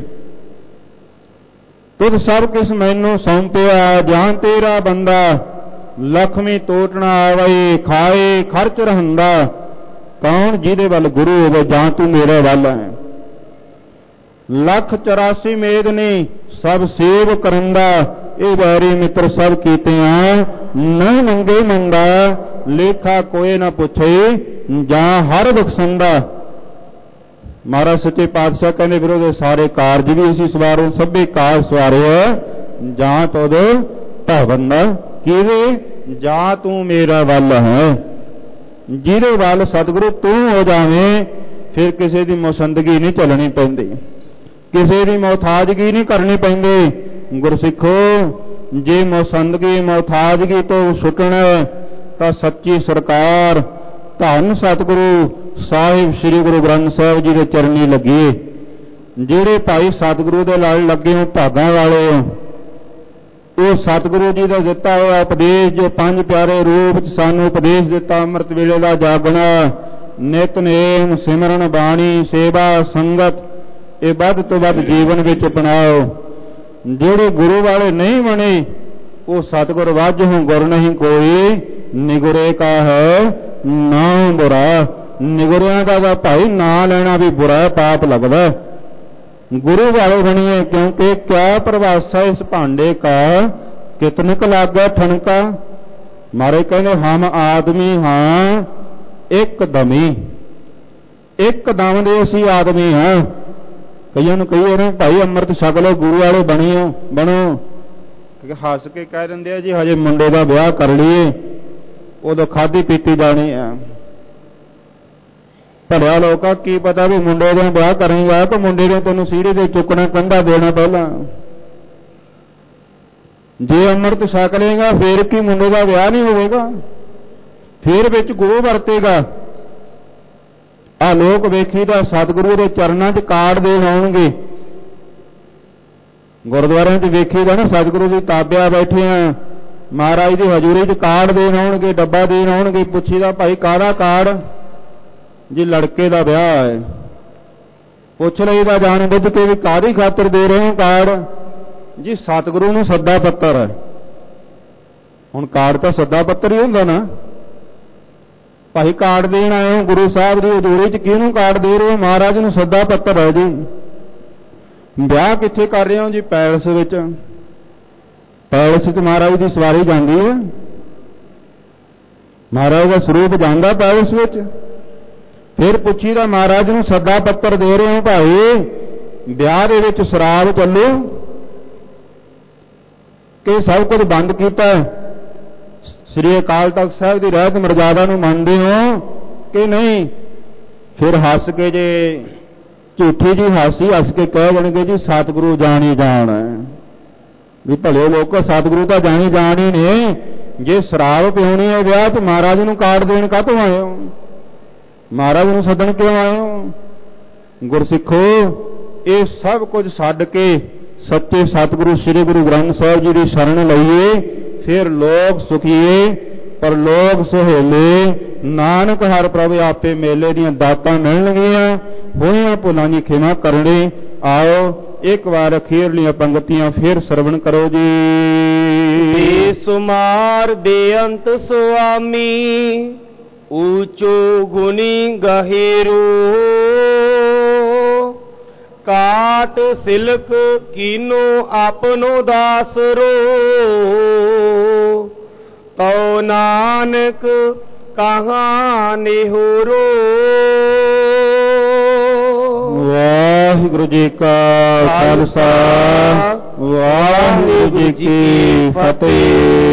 ਤੁਧ ਸਭ ਕਿਸ ਮੈਨੂੰ ਸੌਂਪਿਆ, ਜਾਂ ਤੇਰਾ ਬੰਦਾ ਲਖਮੀ ਤੋਟਣਾ ਆਵਈ, ਖਾਏ ਖਰਚ ਰਹਿੰਦਾ। ਕੌਣ? ਜਿਹਦੇ ਵੱਲ ਗੁਰੂ ਹੋਵੇ, ਜਾਂ ਤੂੰ ਮੇਰੇ ਵੱਲ ਹੈ। 184 ਮੇਦਨੀ ਸਭ ਸੇਵ ਕਰੰਦਾ, ਇਹ ਵੈਰੀ ਮਿੱਤਰ ਸਭ ਕੀਤਿਆਂ ਨਾ ਮੰਗੇ ਮੰਦਾ। ਲੇਖਾ ਕੋਏ ਨਾ ਪੁੱਛੇ, ਜਾਂ ਹਰ ਬਖਸ਼ੰਦਾ। ਮਹਾਰਾਜ ਸੱਚੇ ਪਾਤਸ਼ਾਹ ਕਹਿੰਦੇ ਫਿਰ ਉਹਦੇ ਸਾਰੇ ਕਾਰਜ ਵੀ ਅਸੀਂ ਸਵਾਰੋ, ਸਭੇ ਕਾਰਜ ਸਵਾਰਿਆ, ਜਾਂ ਤੁਧ ਭਵੰਦਾ। ਕਿਵੇਂ? ਜਾਂ ਤੂੰ ਮੇਰਾ ਵੱਲ ਹੈ। ਜਿਹਦੇ ਵੱਲ ਸਤਿਗੁਰੂ ਤੂੰ ਹੋ ਜਾਵੇਂ, ਫਿਰ ਕਿਸੇ ਦੀ ਮੋਸੰਦਗੀ ਨਹੀਂ ਚੱਲਣੀ ਪੈਂਦੀ, ਕਿਸੇ ਦੀ ਮੋਹਤਾਜਗੀ ਨਹੀਂ ਕਰਨੀ ਪੈਂਦੀ। ਗੁਰਸਿੱਖੋ, ਜੇ ਮੋਸੰਦਗੀ ਮੋਹਤਾਜਗੀ ਤੋਂ ਛੁੱਟਣਾ ਤਾਂ ਸੱਚੀ ਸਰਕਾਰ ਧੰਨ ਸਤਿਗੁਰੂ ਸਾਹਿਬ ਸ੍ਰੀ ਗੁਰੂ ਗ੍ਰੰਥ ਸਾਹਿਬ ਜੀ ਦੇ ਚਰਨੀ ਲੱਗੀਏ। ਜਿਹੜੇ ਭਾਈ ਸਤਿਗੁਰੂ ਦੇ ਲੜ ਲੱਗੇ ਹੋ, ਭਾਗਾਂ ਵਾਲੇ ਹੋ। ਉਹ ਸਤਿਗੁਰੂ ਜੀ ਦਾ ਦਿੱਤਾ ਹੋਇਆ ਉਪਦੇਸ਼, ਜੋ 5 ਪਿਆਰੇ ਰੂਪ ਚ ਸਾਨੂੰ ਉਪਦੇਸ਼ ਦਿੱਤਾ, ਅੰਮ੍ਰਿਤ ਵੇਲੇ ਦਾ ਜਾਗਣਾ, ਨਿਤਨੇਮ, ਸਿਮਰਨ, ਬਾਣੀ, ਸੇਵਾ, ਸੰਗਤ, ਇਹ ਵੱਧ ਤੋਂ ਵੱਧ ਜੀਵਨ ਵਿੱਚ ਅਪਣਾਓ। ਜਿਹੜੇ ਗੁਰੂ ਵਾਲੇ ਨਹੀਂ ਬਣੇ, ਉਹ ਸਤਿਗੁਰ ਵਾਜਹੁ ਗੁਰ ਨਹੀਂ ਕੋਈ, ਨਿਗੁਰੇ ਕਾ ਹੈ ਨਾ ਬੁਰਾ। ਨਿਗੁਰਿਆਂ ਦਾ ਭਾਈ ਨਾਂ ਲੈਣਾ ਵੀ ਬੁਰਾ, ਪਾਪ ਲੱਗਦਾ। गुरु वाले बनिए, क्योंकि क्या प्रवासा इस भांडे का कितनक लागा ठनका। मारे कहने हम आदमी हाँ एक दमी, एक दम दे असी आदमी हाँ। कईयों नूं कहिए ना भाई अमृत छक लो, गुरु वाले बनियो बनो, हस के कह दिंदे जी हजे मुंडे दा ब्याह कर लीए, उदों खाधी पीती जानी है। भलिया लोका की पता भी मुंडे का ब्याह करेगा तो मुंडे ने तेन सीढ़ी से चुकना, कंधा देना पहला। जे अमृत छक लेगा फिर की मुंडे का ब्याह नहीं होगा, फिर विच गुरु वरतेगा। आ लोग वेखी दा सतगुरु के चरणों च कार्ड देण आउणगे, गुरुद्वारियां च वेखी दा ना सतगुरु जी ताबिया बैठे हैं, महाराज की हजूरी च कार्ड देण आउणगे, डब्बा देण आउणगे। पुछीदा भाई काहदा कार्ड? जी लड़के का ब्याह है। पुछ लईदा जान बुझ के भी काहदी खातर दे रहे हो कार्ड? जी सतगुरु नूं सद्दा पत्तर है। हुण कार्ड तो सद्दा पत्तर ही हुंदा ना, भाई कार्ड देण आए हो गुरु साहब की हजूरी च, किहनूं कार्ड दे रहे हो? महाराज नूं सद्दा पत्तर है जी। ब्याह कित्थे कर रहे हो जी? पैलस विच। पैलस च महाराज की सवारी जांदी है, महाराज का स्वरूप जांदा पैलस विच। फिर पुछीदा महाराज नूं सद्दा पत्तर दे रहे हो भाई, ब्याह दे विच शराब चलू कि सब कुछ बंद कीता है? श्री अकाल तख्त साहब की रहत मर्यादा नूं मनदे हो कि नहीं? फिर हस के जे झूठी जी हासी हस के कह देणगे जी सतगुरु जानी जान है। भी भले लोग सतगुरु तो जानी जान ही ने, जे शराब पिउणी है ब्याह तो महाराज नूं कार्ड देण काहतों आए हो? महाराज नूं सदन क्यों आए हो? गुरसिखो, ये सब कुछ छड्ड के सच्चे सतगुरु श्री गुरु ग्रंथ साहिब जी की शरण लईए, फिर लोग सुखीए पर लोग सुहेले। नानक हर प्रभु आपे मेले दीआं दातां मिलणगीआं, होईआं भुलां दी खिमा करनी। आओ एक बार अखीरलियां पंक्तियां फिर श्रवण करो जी। बेसुमार बेअंत स्वामी, ऊंचो गुनी गहेरो, काट सिलक कीनो आपनो दासरो, तो नानक कहाँ निहुरो। वाहिगुरु जी का खालसा, वाहिगुरु जी की फतेह।